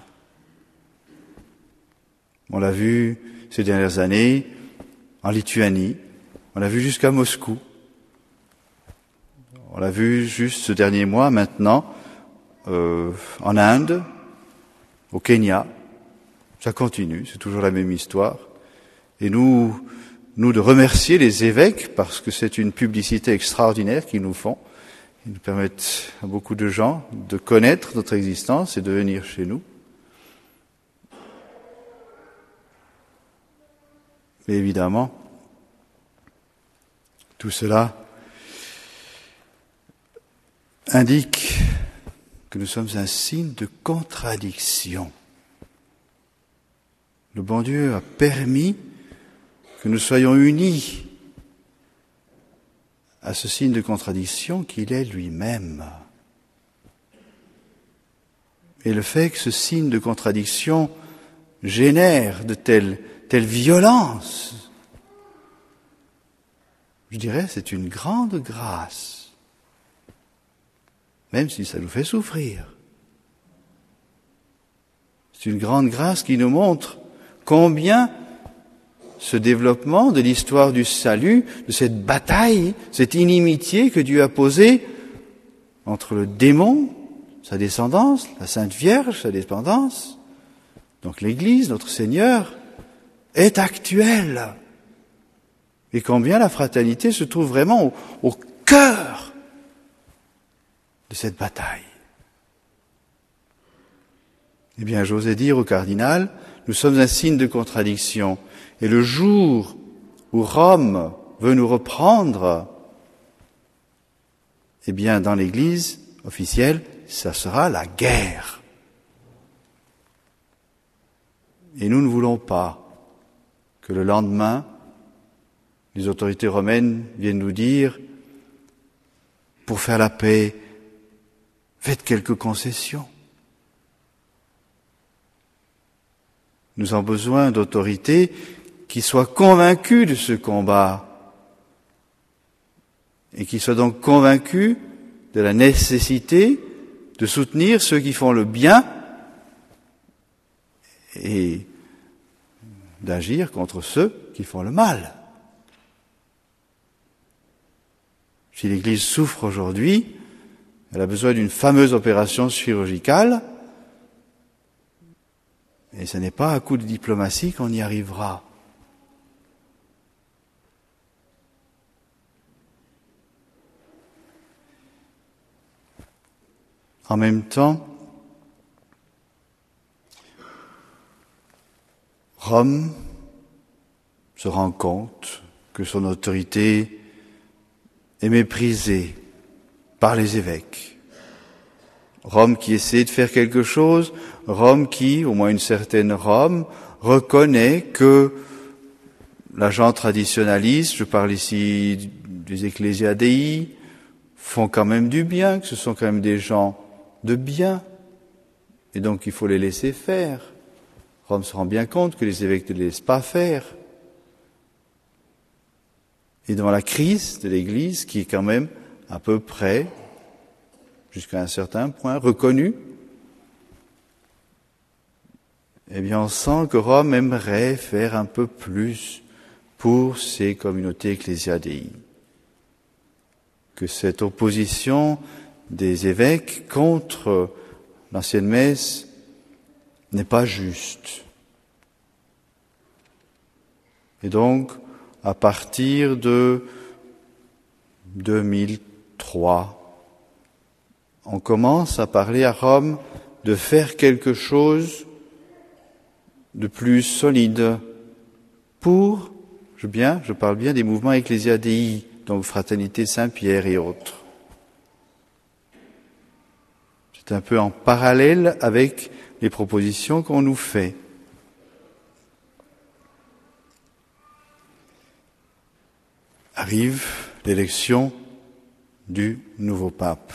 On l'a vu ces dernières années en Lituanie, on l'a vu jusqu'à Moscou, on l'a vu juste ce dernier mois maintenant euh, en Inde, au Kenya. Ça continue, c'est toujours la même histoire. Et nous nous de remercier les évêques parce que c'est une publicité extraordinaire qu'ils nous font. Ils nous permettent à beaucoup de gens de connaître notre existence et de venir chez nous. Mais évidemment, tout cela indique que nous sommes un signe de contradiction. Le bon Dieu a permis que nous soyons unis à ce signe de contradiction qu'il est lui-même. Et le fait que ce signe de contradiction génère de telles, telles violences, je dirais, c'est une grande grâce, même si ça nous fait souffrir. C'est une grande grâce qui nous montre combien ce développement de l'histoire du salut, de cette bataille, cette inimitié que Dieu a posée entre le démon, sa descendance, la Sainte Vierge, sa descendance, donc l'Église, notre Seigneur, est actuelle. Et combien la fraternité se trouve vraiment au, au cœur de cette bataille. Eh bien, j'osais dire au cardinal, nous sommes un signe de contradiction. Et le jour où Rome veut nous reprendre, eh bien, dans l'Église officielle, ça sera la guerre. Et nous ne voulons pas que le lendemain, les autorités romaines viennent nous dire, pour faire la paix, faites quelques concessions. Nous avons besoin d'autorités qui soient convaincues de ce combat et qui soient donc convaincues de la nécessité de soutenir ceux qui font le bien et d'agir contre ceux qui font le mal. Si l'Église souffre aujourd'hui, elle a besoin d'une fameuse opération chirurgicale, et ce n'est pas à coup de diplomatie qu'on y arrivera. En même temps, Rome se rend compte que son autorité est méprisée par les évêques. Rome qui essaie de faire quelque chose, Rome qui, au moins une certaine Rome, reconnaît que l'agent traditionnaliste, je parle ici des ecclésiadei, font quand même du bien, que ce sont quand même des gens de bien, et donc il faut les laisser faire. Rome se rend bien compte que les évêques ne les laissent pas faire. Et devant la crise de l'Église, qui est quand même à peu près, jusqu'à un certain point, reconnue, eh bien on sent que Rome aimerait faire un peu plus pour ces communautés ecclésiadei. Que cette opposition des évêques contre l'ancienne messe n'est pas juste. Et donc, à partir de deux mille trois, on commence à parler à Rome de faire quelque chose de plus solide pour, je, bien, je parle bien des mouvements ecclésiadei, donc Fraternité Saint-Pierre et autres. C'est un peu en parallèle avec les propositions qu'on nous fait. Arrive l'élection du nouveau pape.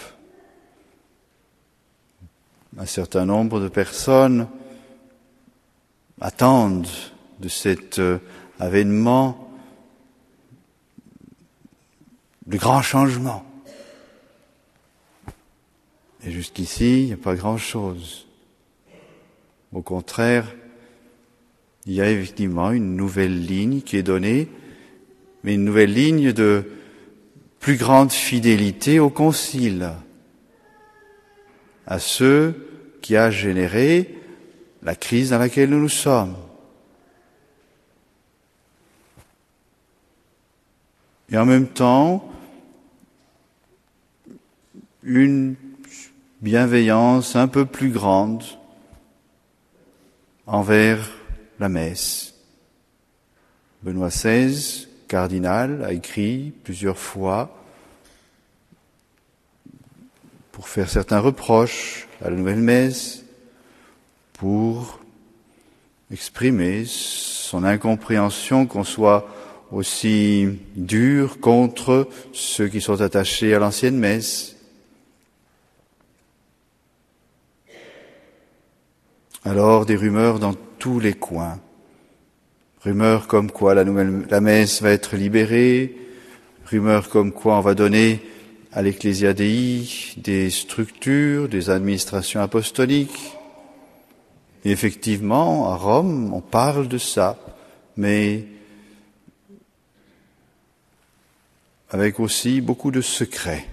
Un certain nombre de personnes attendent de cet euh, avènement de grands changements. Et jusqu'ici, il n'y a pas grand-chose. Au contraire, il y a effectivement une nouvelle ligne qui est donnée, mais une nouvelle ligne de plus grande fidélité au concile, à ceux qui a généré la crise dans laquelle nous nous sommes. et en même temps une bienveillance un peu plus grande envers la messe. Benoît seize, cardinal, a écrit plusieurs fois pour faire certains reproches à la nouvelle messe, pour exprimer son incompréhension qu'on soit aussi dur contre ceux qui sont attachés à l'ancienne messe. Alors des rumeurs dans tous les coins. Rumeurs comme quoi la nouvelle la messe va être libérée, rumeurs comme quoi on va donner à l'Ecclesia Dei des structures, des administrations apostoliques. Et effectivement, à Rome, on parle de ça, mais avec aussi beaucoup de secrets.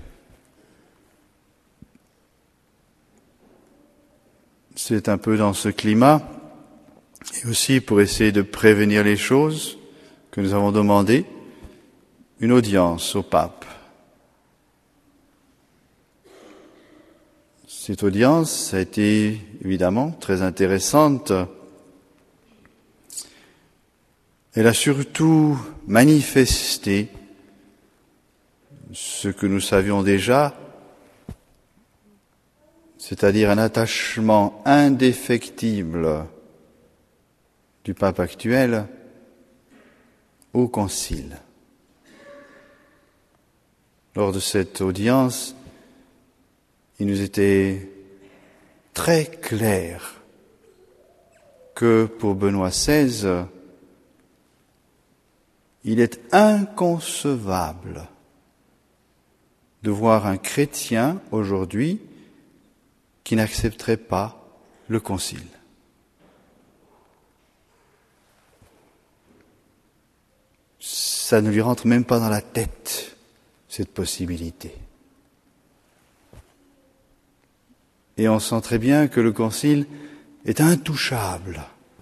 C'est un peu dans ce climat, et aussi pour essayer de prévenir les choses, que nous avons demandé une audience au pape. Cette audience a été évidemment très intéressante. Elle a surtout manifesté ce que nous savions déjà, c'est-à-dire un attachement indéfectible du pape actuel au concile. Lors de cette audience, il nous était très clair que pour Benoît seize, il est inconcevable de voir un chrétien aujourd'hui qui n'accepterait pas le concile. Ça ne lui rentre même pas dans la tête, cette possibilité. Et on sent très bien que le concile est intouchable.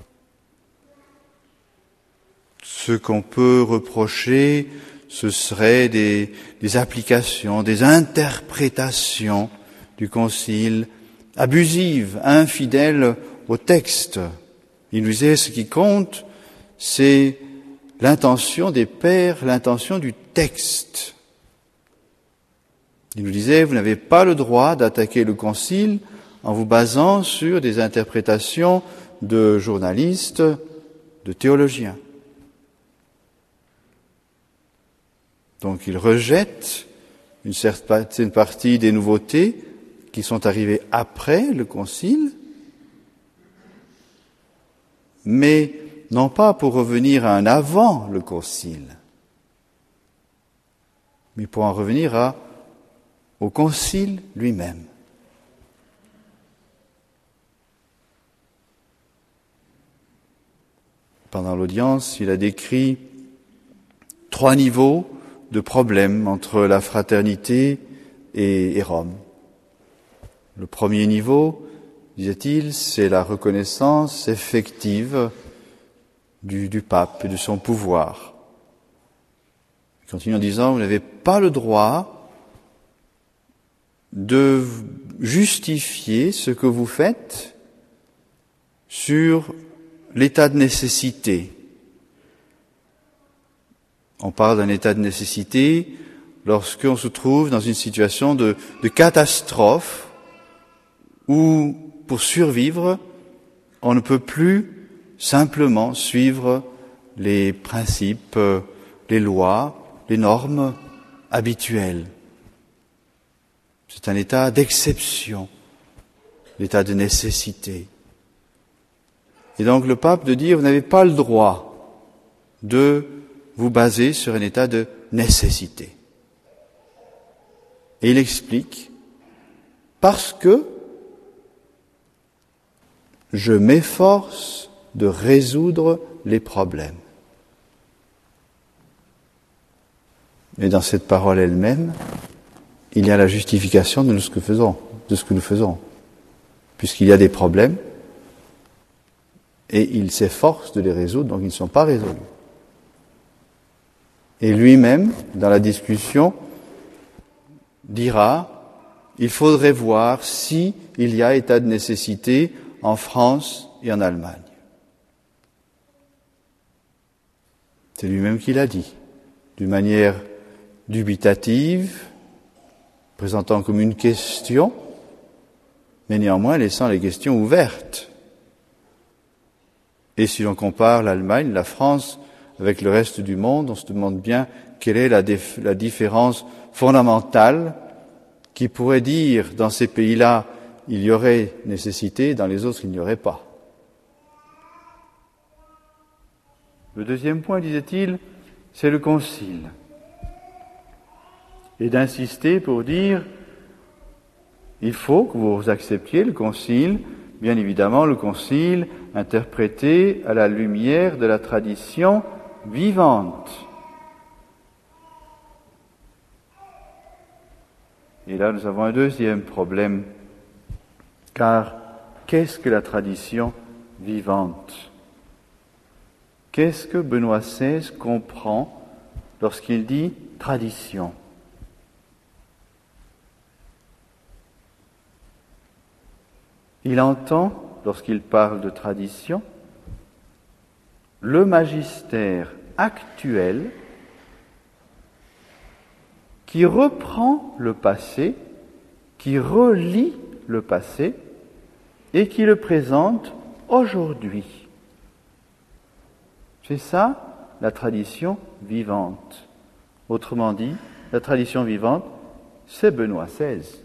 Ce qu'on peut reprocher, ce serait des, des applications, des interprétations du concile abusives, infidèles au texte. Il nous disait, ce qui compte, c'est l'intention des pères, l'intention du texte. Il nous disait, vous n'avez pas le droit d'attaquer le concile en vous basant sur des interprétations de journalistes, de théologiens. Donc il rejette une certaine partie des nouveautés qui sont arrivées après le concile, mais non pas pour revenir à un avant le concile, mais pour en revenir à, au concile lui-même. Pendant l'audience, il a décrit trois niveaux de problèmes entre la fraternité et, et Rome. Le premier niveau, disait-il, c'est la reconnaissance effective du, du pape et de son pouvoir. Il continue en disant, vous n'avez pas le droit de justifier ce que vous faites sur l'état de nécessité. On parle d'un état de nécessité lorsqu'on se trouve dans une situation de, de catastrophe où, pour survivre, on ne peut plus simplement suivre les principes, les lois, les normes habituelles. C'est un état d'exception, l'état de nécessité. Et donc le pape de dire, vous n'avez pas le droit de vous baser sur un état de nécessité. Et il explique, parce que je m'efforce de résoudre les problèmes. Et dans cette parole elle-même, il y a la justification de ce que faisons, de ce que nous faisons. Puisqu'il y a des problèmes, et il s'efforce de les résoudre, donc ils ne sont pas résolus. Et lui-même, dans la discussion, dira, il faudrait voir si il y a état de nécessité en France et en Allemagne. C'est lui-même qui l'a dit, d'une manière dubitative, présentant comme une question, mais néanmoins laissant les questions ouvertes. Et si l'on compare l'Allemagne, la France, avec le reste du monde, on se demande bien quelle est la, déf- la différence fondamentale qui pourrait dire dans ces pays-là il y aurait nécessité, dans les autres il n'y aurait pas. Le deuxième point, disait-il, c'est le concile. Et d'insister pour dire il faut que vous acceptiez le concile, bien évidemment le concile interprété à la lumière de la tradition vivante. Et là, nous avons un deuxième problème, car qu'est-ce que la tradition vivante ? Qu'est-ce que Benoît seize comprend lorsqu'il dit tradition ? Il entend, lorsqu'il parle de tradition, le magistère actuel qui reprend le passé, qui relie le passé et qui le présente aujourd'hui. C'est ça, la tradition vivante. Autrement dit, la tradition vivante, c'est Benoît seize.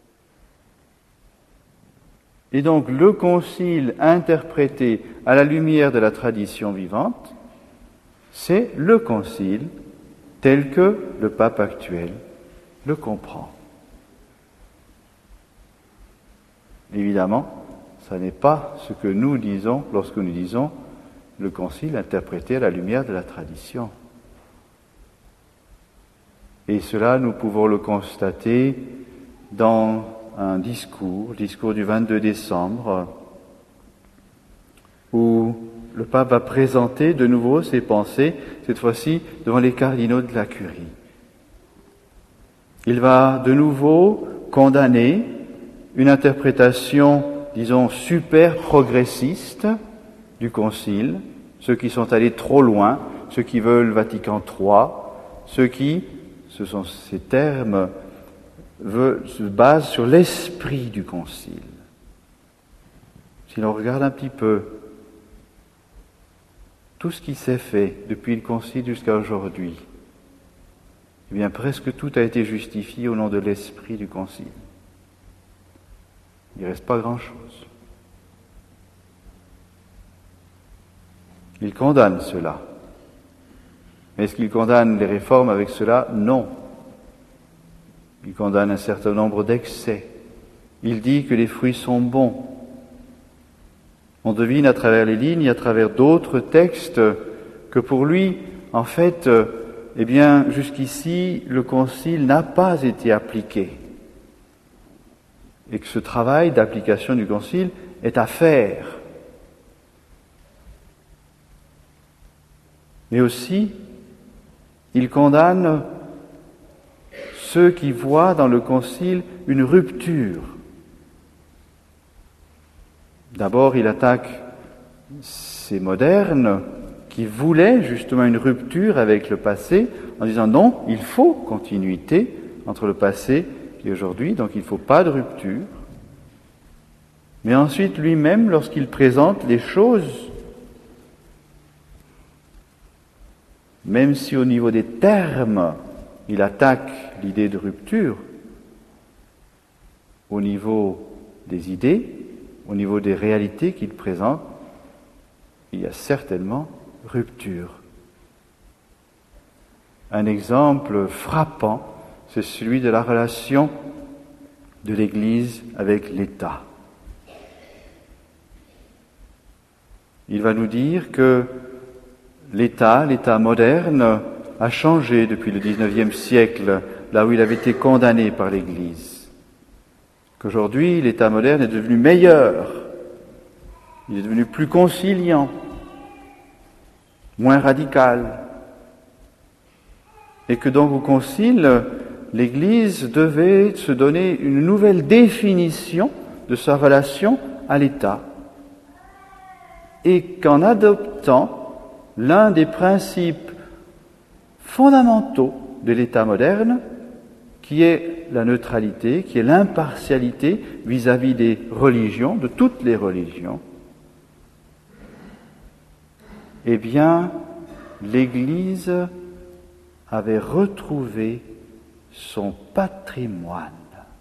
Et donc, le concile interprété à la lumière de la tradition vivante, c'est le concile tel que le pape actuel le comprend. Évidemment, ça n'est pas ce que nous disons lorsque nous disons le concile interprété à la lumière de la tradition. Et cela, nous pouvons le constater dans un discours, discours du vingt-deux décembre, où le pape va présenter de nouveau ses pensées, cette fois-ci devant les cardinaux de la Curie. Il va de nouveau condamner une interprétation, disons, super progressiste du Concile, ceux qui sont allés trop loin, ceux qui veulent Vatican trois, ceux qui, ce sont ces termes, veut, se base sur l'esprit du Concile. Si l'on regarde un petit peu tout ce qui s'est fait depuis le Concile jusqu'à aujourd'hui, eh bien presque tout a été justifié au nom de l'esprit du Concile. Il ne reste pas grand-chose. Il condamne cela. Mais est-ce qu'il condamne les réformes avec cela ? Non. Il condamne un certain nombre d'excès. Il dit que les fruits sont bons. On devine à travers les lignes, à travers d'autres textes, que pour lui, en fait, eh bien, jusqu'ici, le Concile n'a pas été appliqué. Et que ce travail d'application du Concile est à faire. Mais aussi, il condamne ceux qui voient dans le Concile une rupture. D'abord, il attaque ces modernes qui voulaient justement une rupture avec le passé en disant non, il faut continuité entre le passé et aujourd'hui, donc il ne faut pas de rupture. Mais ensuite, lui-même, lorsqu'il présente les choses, même si au niveau des termes, il attaque l'idée de rupture, au niveau des idées, au niveau des réalités qu'il présente, il y a certainement rupture. Un exemple frappant, c'est celui de la relation de l'Église avec l'État. Il va nous dire que l'État, l'État moderne, a changé depuis le dix-neuvième siècle, là où il avait été condamné par l'Église. Qu'aujourd'hui, l'État moderne est devenu meilleur, il est devenu plus conciliant, moins radical. et que donc au Concile, l'Église devait se donner une nouvelle définition de sa relation à l'État, et qu'en adoptant l'un des principes fondamentaux de l'État moderne, qui est la neutralité, qui est l'impartialité vis-à-vis des religions, de toutes les religions, eh bien, l'Église avait retrouvé son patrimoine.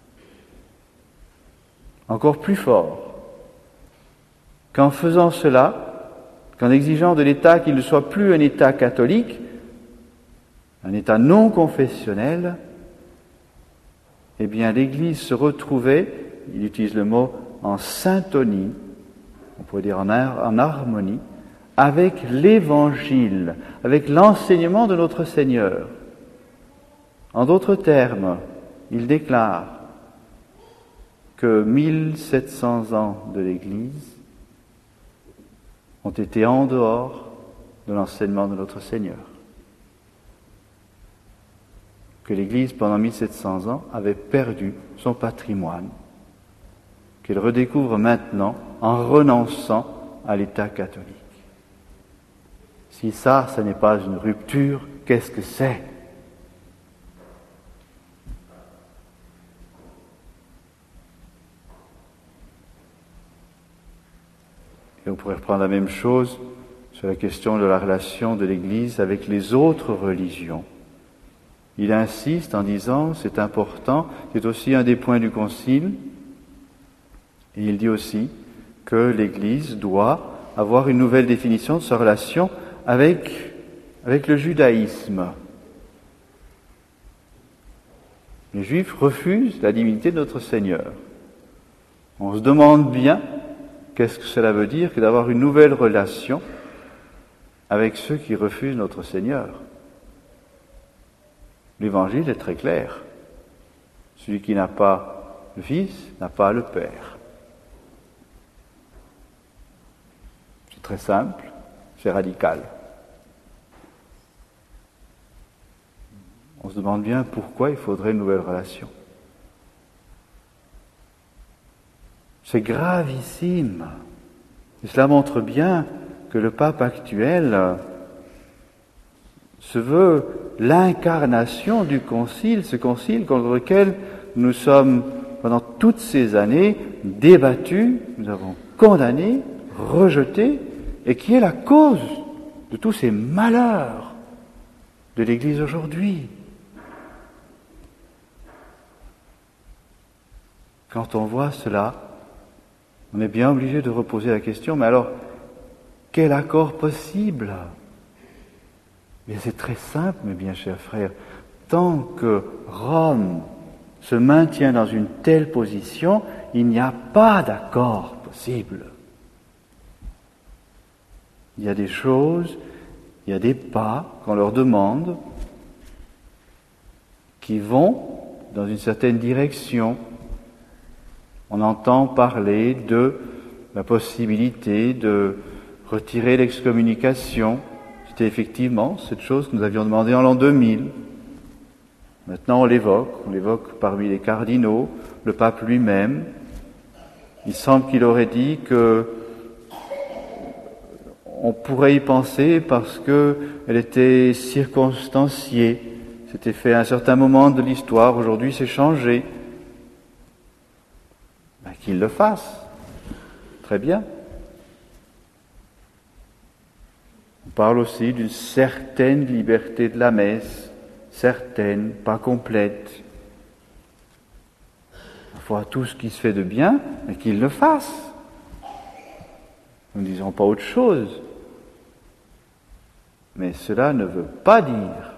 Encore plus fort, qu'en faisant cela, qu'en exigeant de l'État qu'il ne soit plus un État catholique, un État non confessionnel, eh bien l'Église se retrouvait, il utilise le mot en syntonie, on pourrait dire en, har- en harmonie, avec l'Évangile, avec l'enseignement de notre Seigneur. En d'autres termes, il déclare que mille sept cents ans de l'Église ont été en dehors de l'enseignement de notre Seigneur. Que l'Église, pendant mille sept cents ans, avait perdu son patrimoine, qu'elle redécouvre maintenant en renonçant à l'État catholique. Si ça, ce n'est pas une rupture, qu'est-ce que c'est ? Et on pourrait reprendre la même chose sur la question de la relation de l'Église avec les autres religions. Il insiste en disant, c'est important, c'est aussi un des points du Concile, et il dit aussi que l'Église doit avoir une nouvelle définition de sa relation avec, avec le judaïsme. Les Juifs refusent la divinité de notre Seigneur. On se demande bien qu'est-ce que cela veut dire que d'avoir une nouvelle relation avec ceux qui refusent notre Seigneur. L'Évangile est très clair. Celui qui n'a pas le Fils n'a pas le Père. C'est très simple, c'est radical. On se demande bien pourquoi il faudrait une nouvelle relation. C'est gravissime. Et cela montre bien que le pape actuel se veut l'incarnation du concile, ce concile contre lequel nous sommes, pendant toutes ces années, débattus, nous avons condamné, rejeté, et qui est la cause de tous ces malheurs de l'Église aujourd'hui. Quand on voit cela, on est bien obligé de reposer la question, mais alors, quel accord possible ? Mais c'est très simple, mes bien chers frères. Tant que Rome se maintient dans une telle position, il n'y a pas d'accord possible. Il y a des choses, il y a des pas qu'on leur demande qui vont dans une certaine direction. On entend parler de la possibilité de retirer l'excommunication. C'était effectivement cette chose que nous avions demandé en l'an deux mille. Maintenant on l'évoque, on l'évoque parmi les cardinaux, le pape lui-même. Il semble qu'il aurait dit que on pourrait y penser parce que elle était circonstanciée. C'était fait à un certain moment de l'histoire, aujourd'hui c'est changé. Ben, qu'il le fasse. Très bien. On parle aussi d'une certaine liberté de la messe, certaine, pas complète. Il faut tout ce qui se fait de bien, mais qu'il le fasse. Nous ne disons pas autre chose. Mais cela ne veut pas dire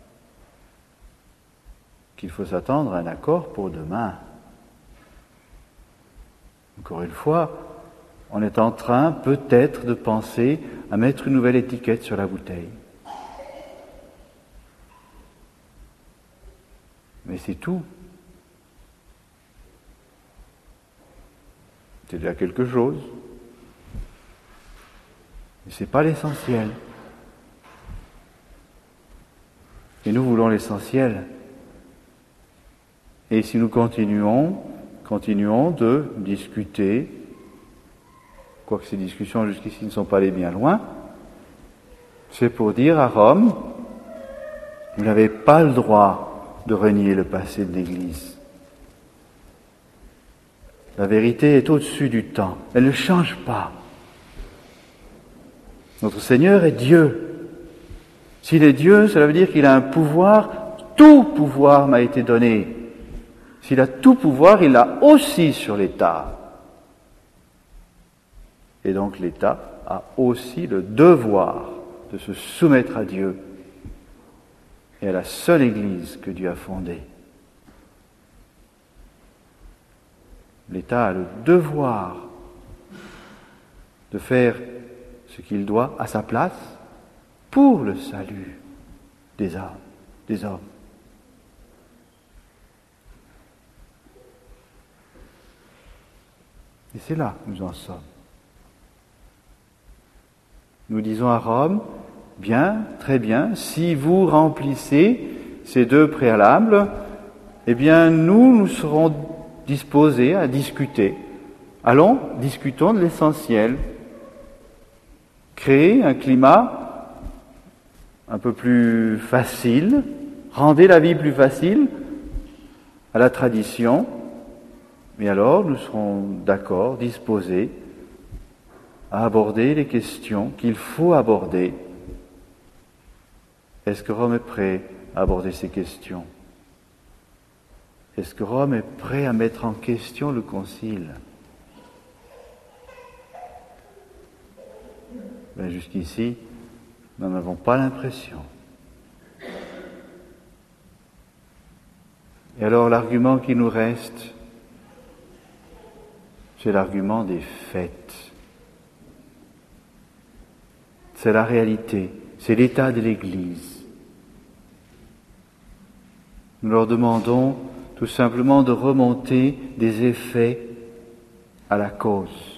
qu'il faut s'attendre à un accord pour demain. Encore une fois, on est en train peut-être de penser à mettre une nouvelle étiquette sur la bouteille. Mais c'est tout. C'est déjà quelque chose. Mais ce n'est pas l'essentiel. Et nous voulons l'essentiel. Et si nous continuons, continuons de discuter, quoique ces discussions jusqu'ici ne sont pas allées bien loin, c'est pour dire à Rome, vous n'avez pas le droit de renier le passé de l'Église. La vérité est au-dessus du temps. Elle ne change pas. Notre Seigneur est Dieu. S'il est Dieu, cela veut dire qu'il a un pouvoir. Tout pouvoir m'a été donné. S'il a tout pouvoir, il l'a aussi sur l'État. Et donc l'État a aussi le devoir de se soumettre à Dieu et à la seule Église que Dieu a fondée. L'État a le devoir de faire ce qu'il doit à sa place pour le salut des âmes, des hommes. Et c'est là que nous en sommes. Nous disons à Rome, bien, très bien, si vous remplissez ces deux préalables, eh bien nous, nous serons disposés à discuter. Allons, discutons de l'essentiel. Créer un climat un peu plus facile, rendez la vie plus facile à la tradition, mais alors nous serons d'accord, disposés à aborder les questions qu'il faut aborder. Est-ce que Rome est prêt à aborder ces questions? Est-ce que Rome est prêt à mettre en question le Concile? Ben, jusqu'ici, nous n'en avons pas l'impression. Et alors l'argument qui nous reste, c'est l'argument des faits. C'est la réalité, c'est l'état de l'Église. Nous leur demandons tout simplement de remonter des effets à la cause.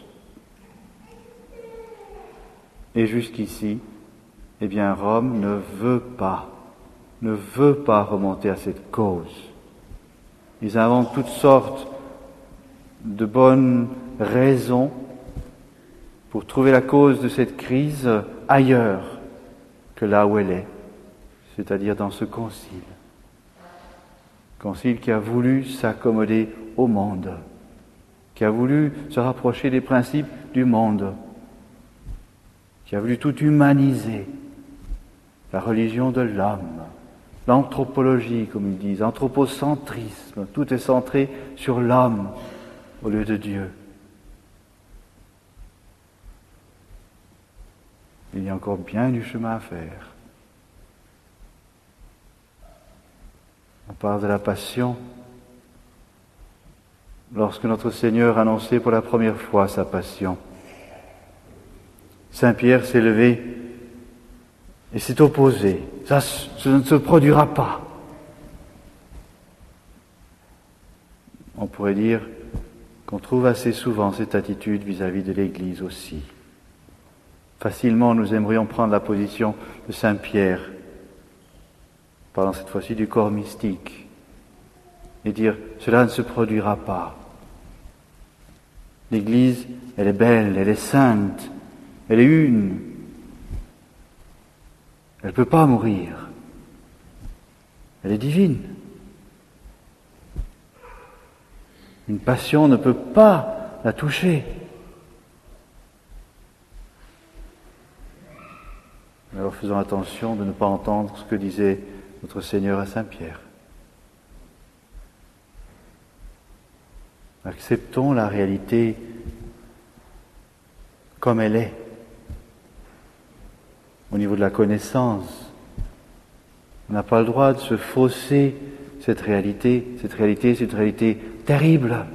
Et jusqu'ici, eh bien, Rome ne veut pas, ne veut pas remonter à cette cause. Ils inventent toutes sortes de bonnes raisons pour trouver la cause de cette crise ailleurs que là où elle est, c'est-à-dire dans ce concile. Concile qui a voulu s'accommoder au monde, qui a voulu se rapprocher des principes du monde, qui a voulu tout humaniser, la religion de l'homme, l'anthropologie, comme ils disent, anthropocentrisme, tout est centré sur l'homme au lieu de Dieu. Il y a encore bien du chemin à faire. On parle de la passion. Lorsque notre Seigneur annonçait pour la première fois sa passion, Saint Pierre s'est levé et s'est opposé. Ça, ça ne se produira pas. On pourrait dire qu'on trouve assez souvent cette attitude vis-à-vis de l'Église aussi. Facilement, nous aimerions prendre la position de Saint Pierre, parlant cette fois-ci du corps mystique, et dire « cela ne se produira pas ». L'Église, elle est belle, elle est sainte, elle est une. Elle ne peut pas mourir. Elle est divine. Une passion ne peut pas la toucher. Alors faisons attention de ne pas entendre ce que disait notre Seigneur à Saint-Pierre. Acceptons la réalité comme elle est, au niveau de la connaissance. On n'a pas le droit de se fausser cette réalité. Cette réalité, c'est une réalité terrible,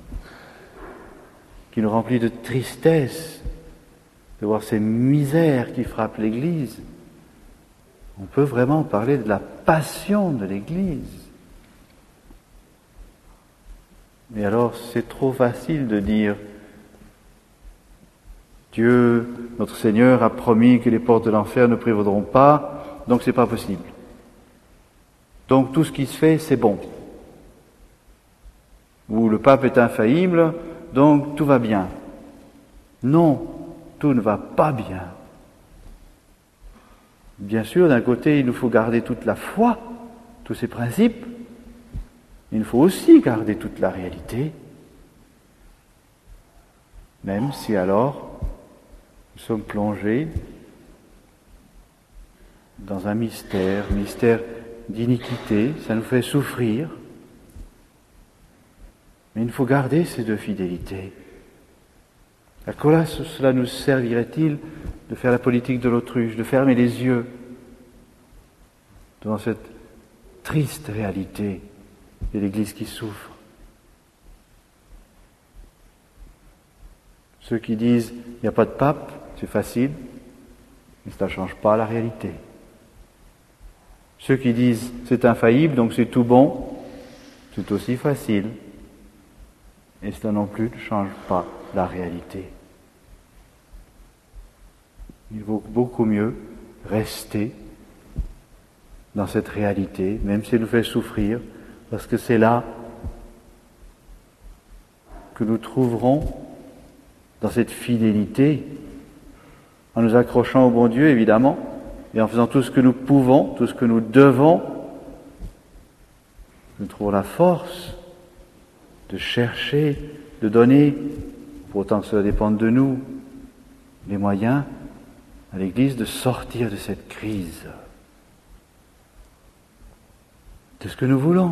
qui nous remplit de tristesse, de voir ces misères qui frappent l'Église. On peut vraiment parler de la passion de l'Église. Mais alors, c'est trop facile de dire Dieu, notre Seigneur, a promis que les portes de l'enfer ne prévaudront pas, donc c'est pas possible. donc tout ce qui se fait, c'est bon. Ou le pape est infaillible, donc tout va bien. Non, tout ne va pas bien. Bien sûr, d'un côté, il nous faut garder toute la foi, tous ces principes. Il nous faut aussi garder toute la réalité. Même si alors, nous sommes plongés dans un mystère, mystère d'iniquité, ça nous fait souffrir. Mais il faut garder ces deux fidélités. À quoi cela nous servirait-il de faire la politique de l'autruche, de fermer les yeux devant cette triste réalité de l'Église qui souffre? Ceux qui disent il n'y a pas de pape, c'est facile, mais ça ne change pas la réalité. Ceux qui disent c'est infaillible, donc c'est tout bon, c'est aussi facile. Et cela non plus ne change pas la réalité. Il vaut beaucoup mieux rester dans cette réalité, même si elle nous fait souffrir, parce que c'est là que nous trouverons, dans cette fidélité, en nous accrochant au bon Dieu, évidemment, et en faisant tout ce que nous pouvons, tout ce que nous devons, nous trouvons la force de chercher, de donner, pour autant que cela dépende de nous, les moyens à l'Église de sortir de cette crise, de ce que nous voulons.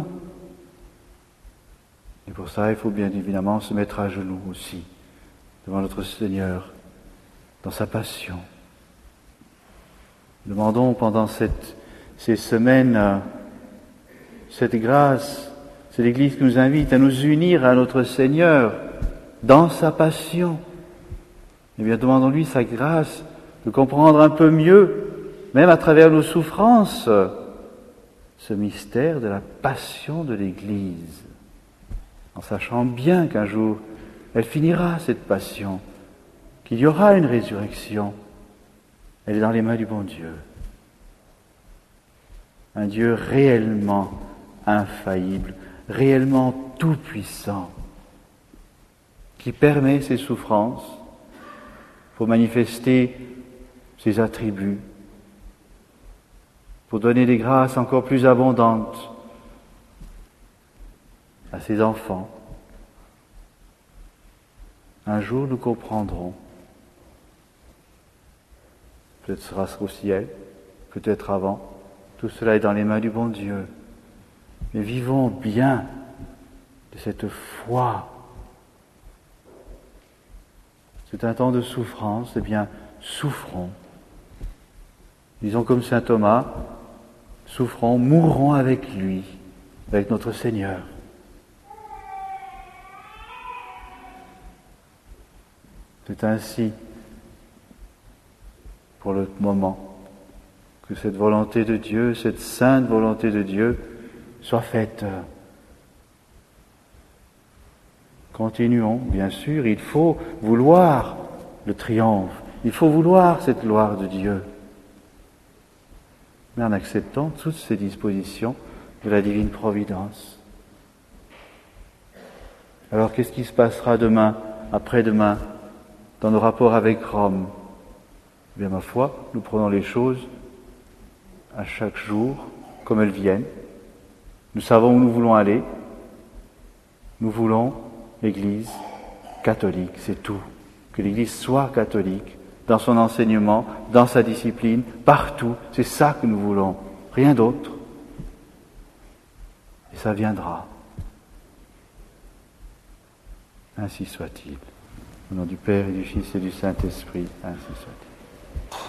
Et pour ça, il faut bien évidemment se mettre à genoux aussi, devant notre Seigneur, dans sa passion. Demandons pendant cette, ces semaines euh, cette grâce. C'est l'Église qui nous invite à nous unir à notre Seigneur dans sa passion. Eh bien, demandons-lui sa grâce de comprendre un peu mieux, même à travers nos souffrances, ce mystère de la passion de l'Église, en sachant bien qu'un jour, elle finira, cette passion, qu'il y aura une résurrection. Elle est dans les mains du bon Dieu. Un Dieu réellement infaillible, réellement tout-puissant, qui permet ces souffrances pour manifester ses attributs, pour donner des grâces encore plus abondantes à ses enfants. Un jour, nous comprendrons. Peut-être sera-ce au ciel, peut-être avant. Tout cela est dans les mains du bon Dieu. Mais vivons bien de cette foi. C'est un temps de souffrance, eh bien, souffrons. Disons comme saint Thomas, souffrons, mourrons avec lui, avec notre Seigneur. C'est ainsi, pour le moment, que cette volonté de Dieu, cette sainte volonté de Dieu, soit faite. Continuons, bien sûr, il faut vouloir le triomphe, il faut vouloir cette gloire de Dieu, mais en acceptant toutes ces dispositions de la divine providence. Alors qu'est-ce qui se passera demain, après-demain, dans nos rapports avec Rome? Eh bien, ma foi, nous prenons les choses à chaque jour comme elles viennent. Nous savons où nous voulons aller. Nous voulons l'Église catholique, c'est tout. Que l'Église soit catholique dans son enseignement, dans sa discipline, partout. C'est ça que nous voulons, rien d'autre. Et ça viendra. Ainsi soit-il. Au nom du Père et du Fils et du Saint-Esprit, ainsi soit-il.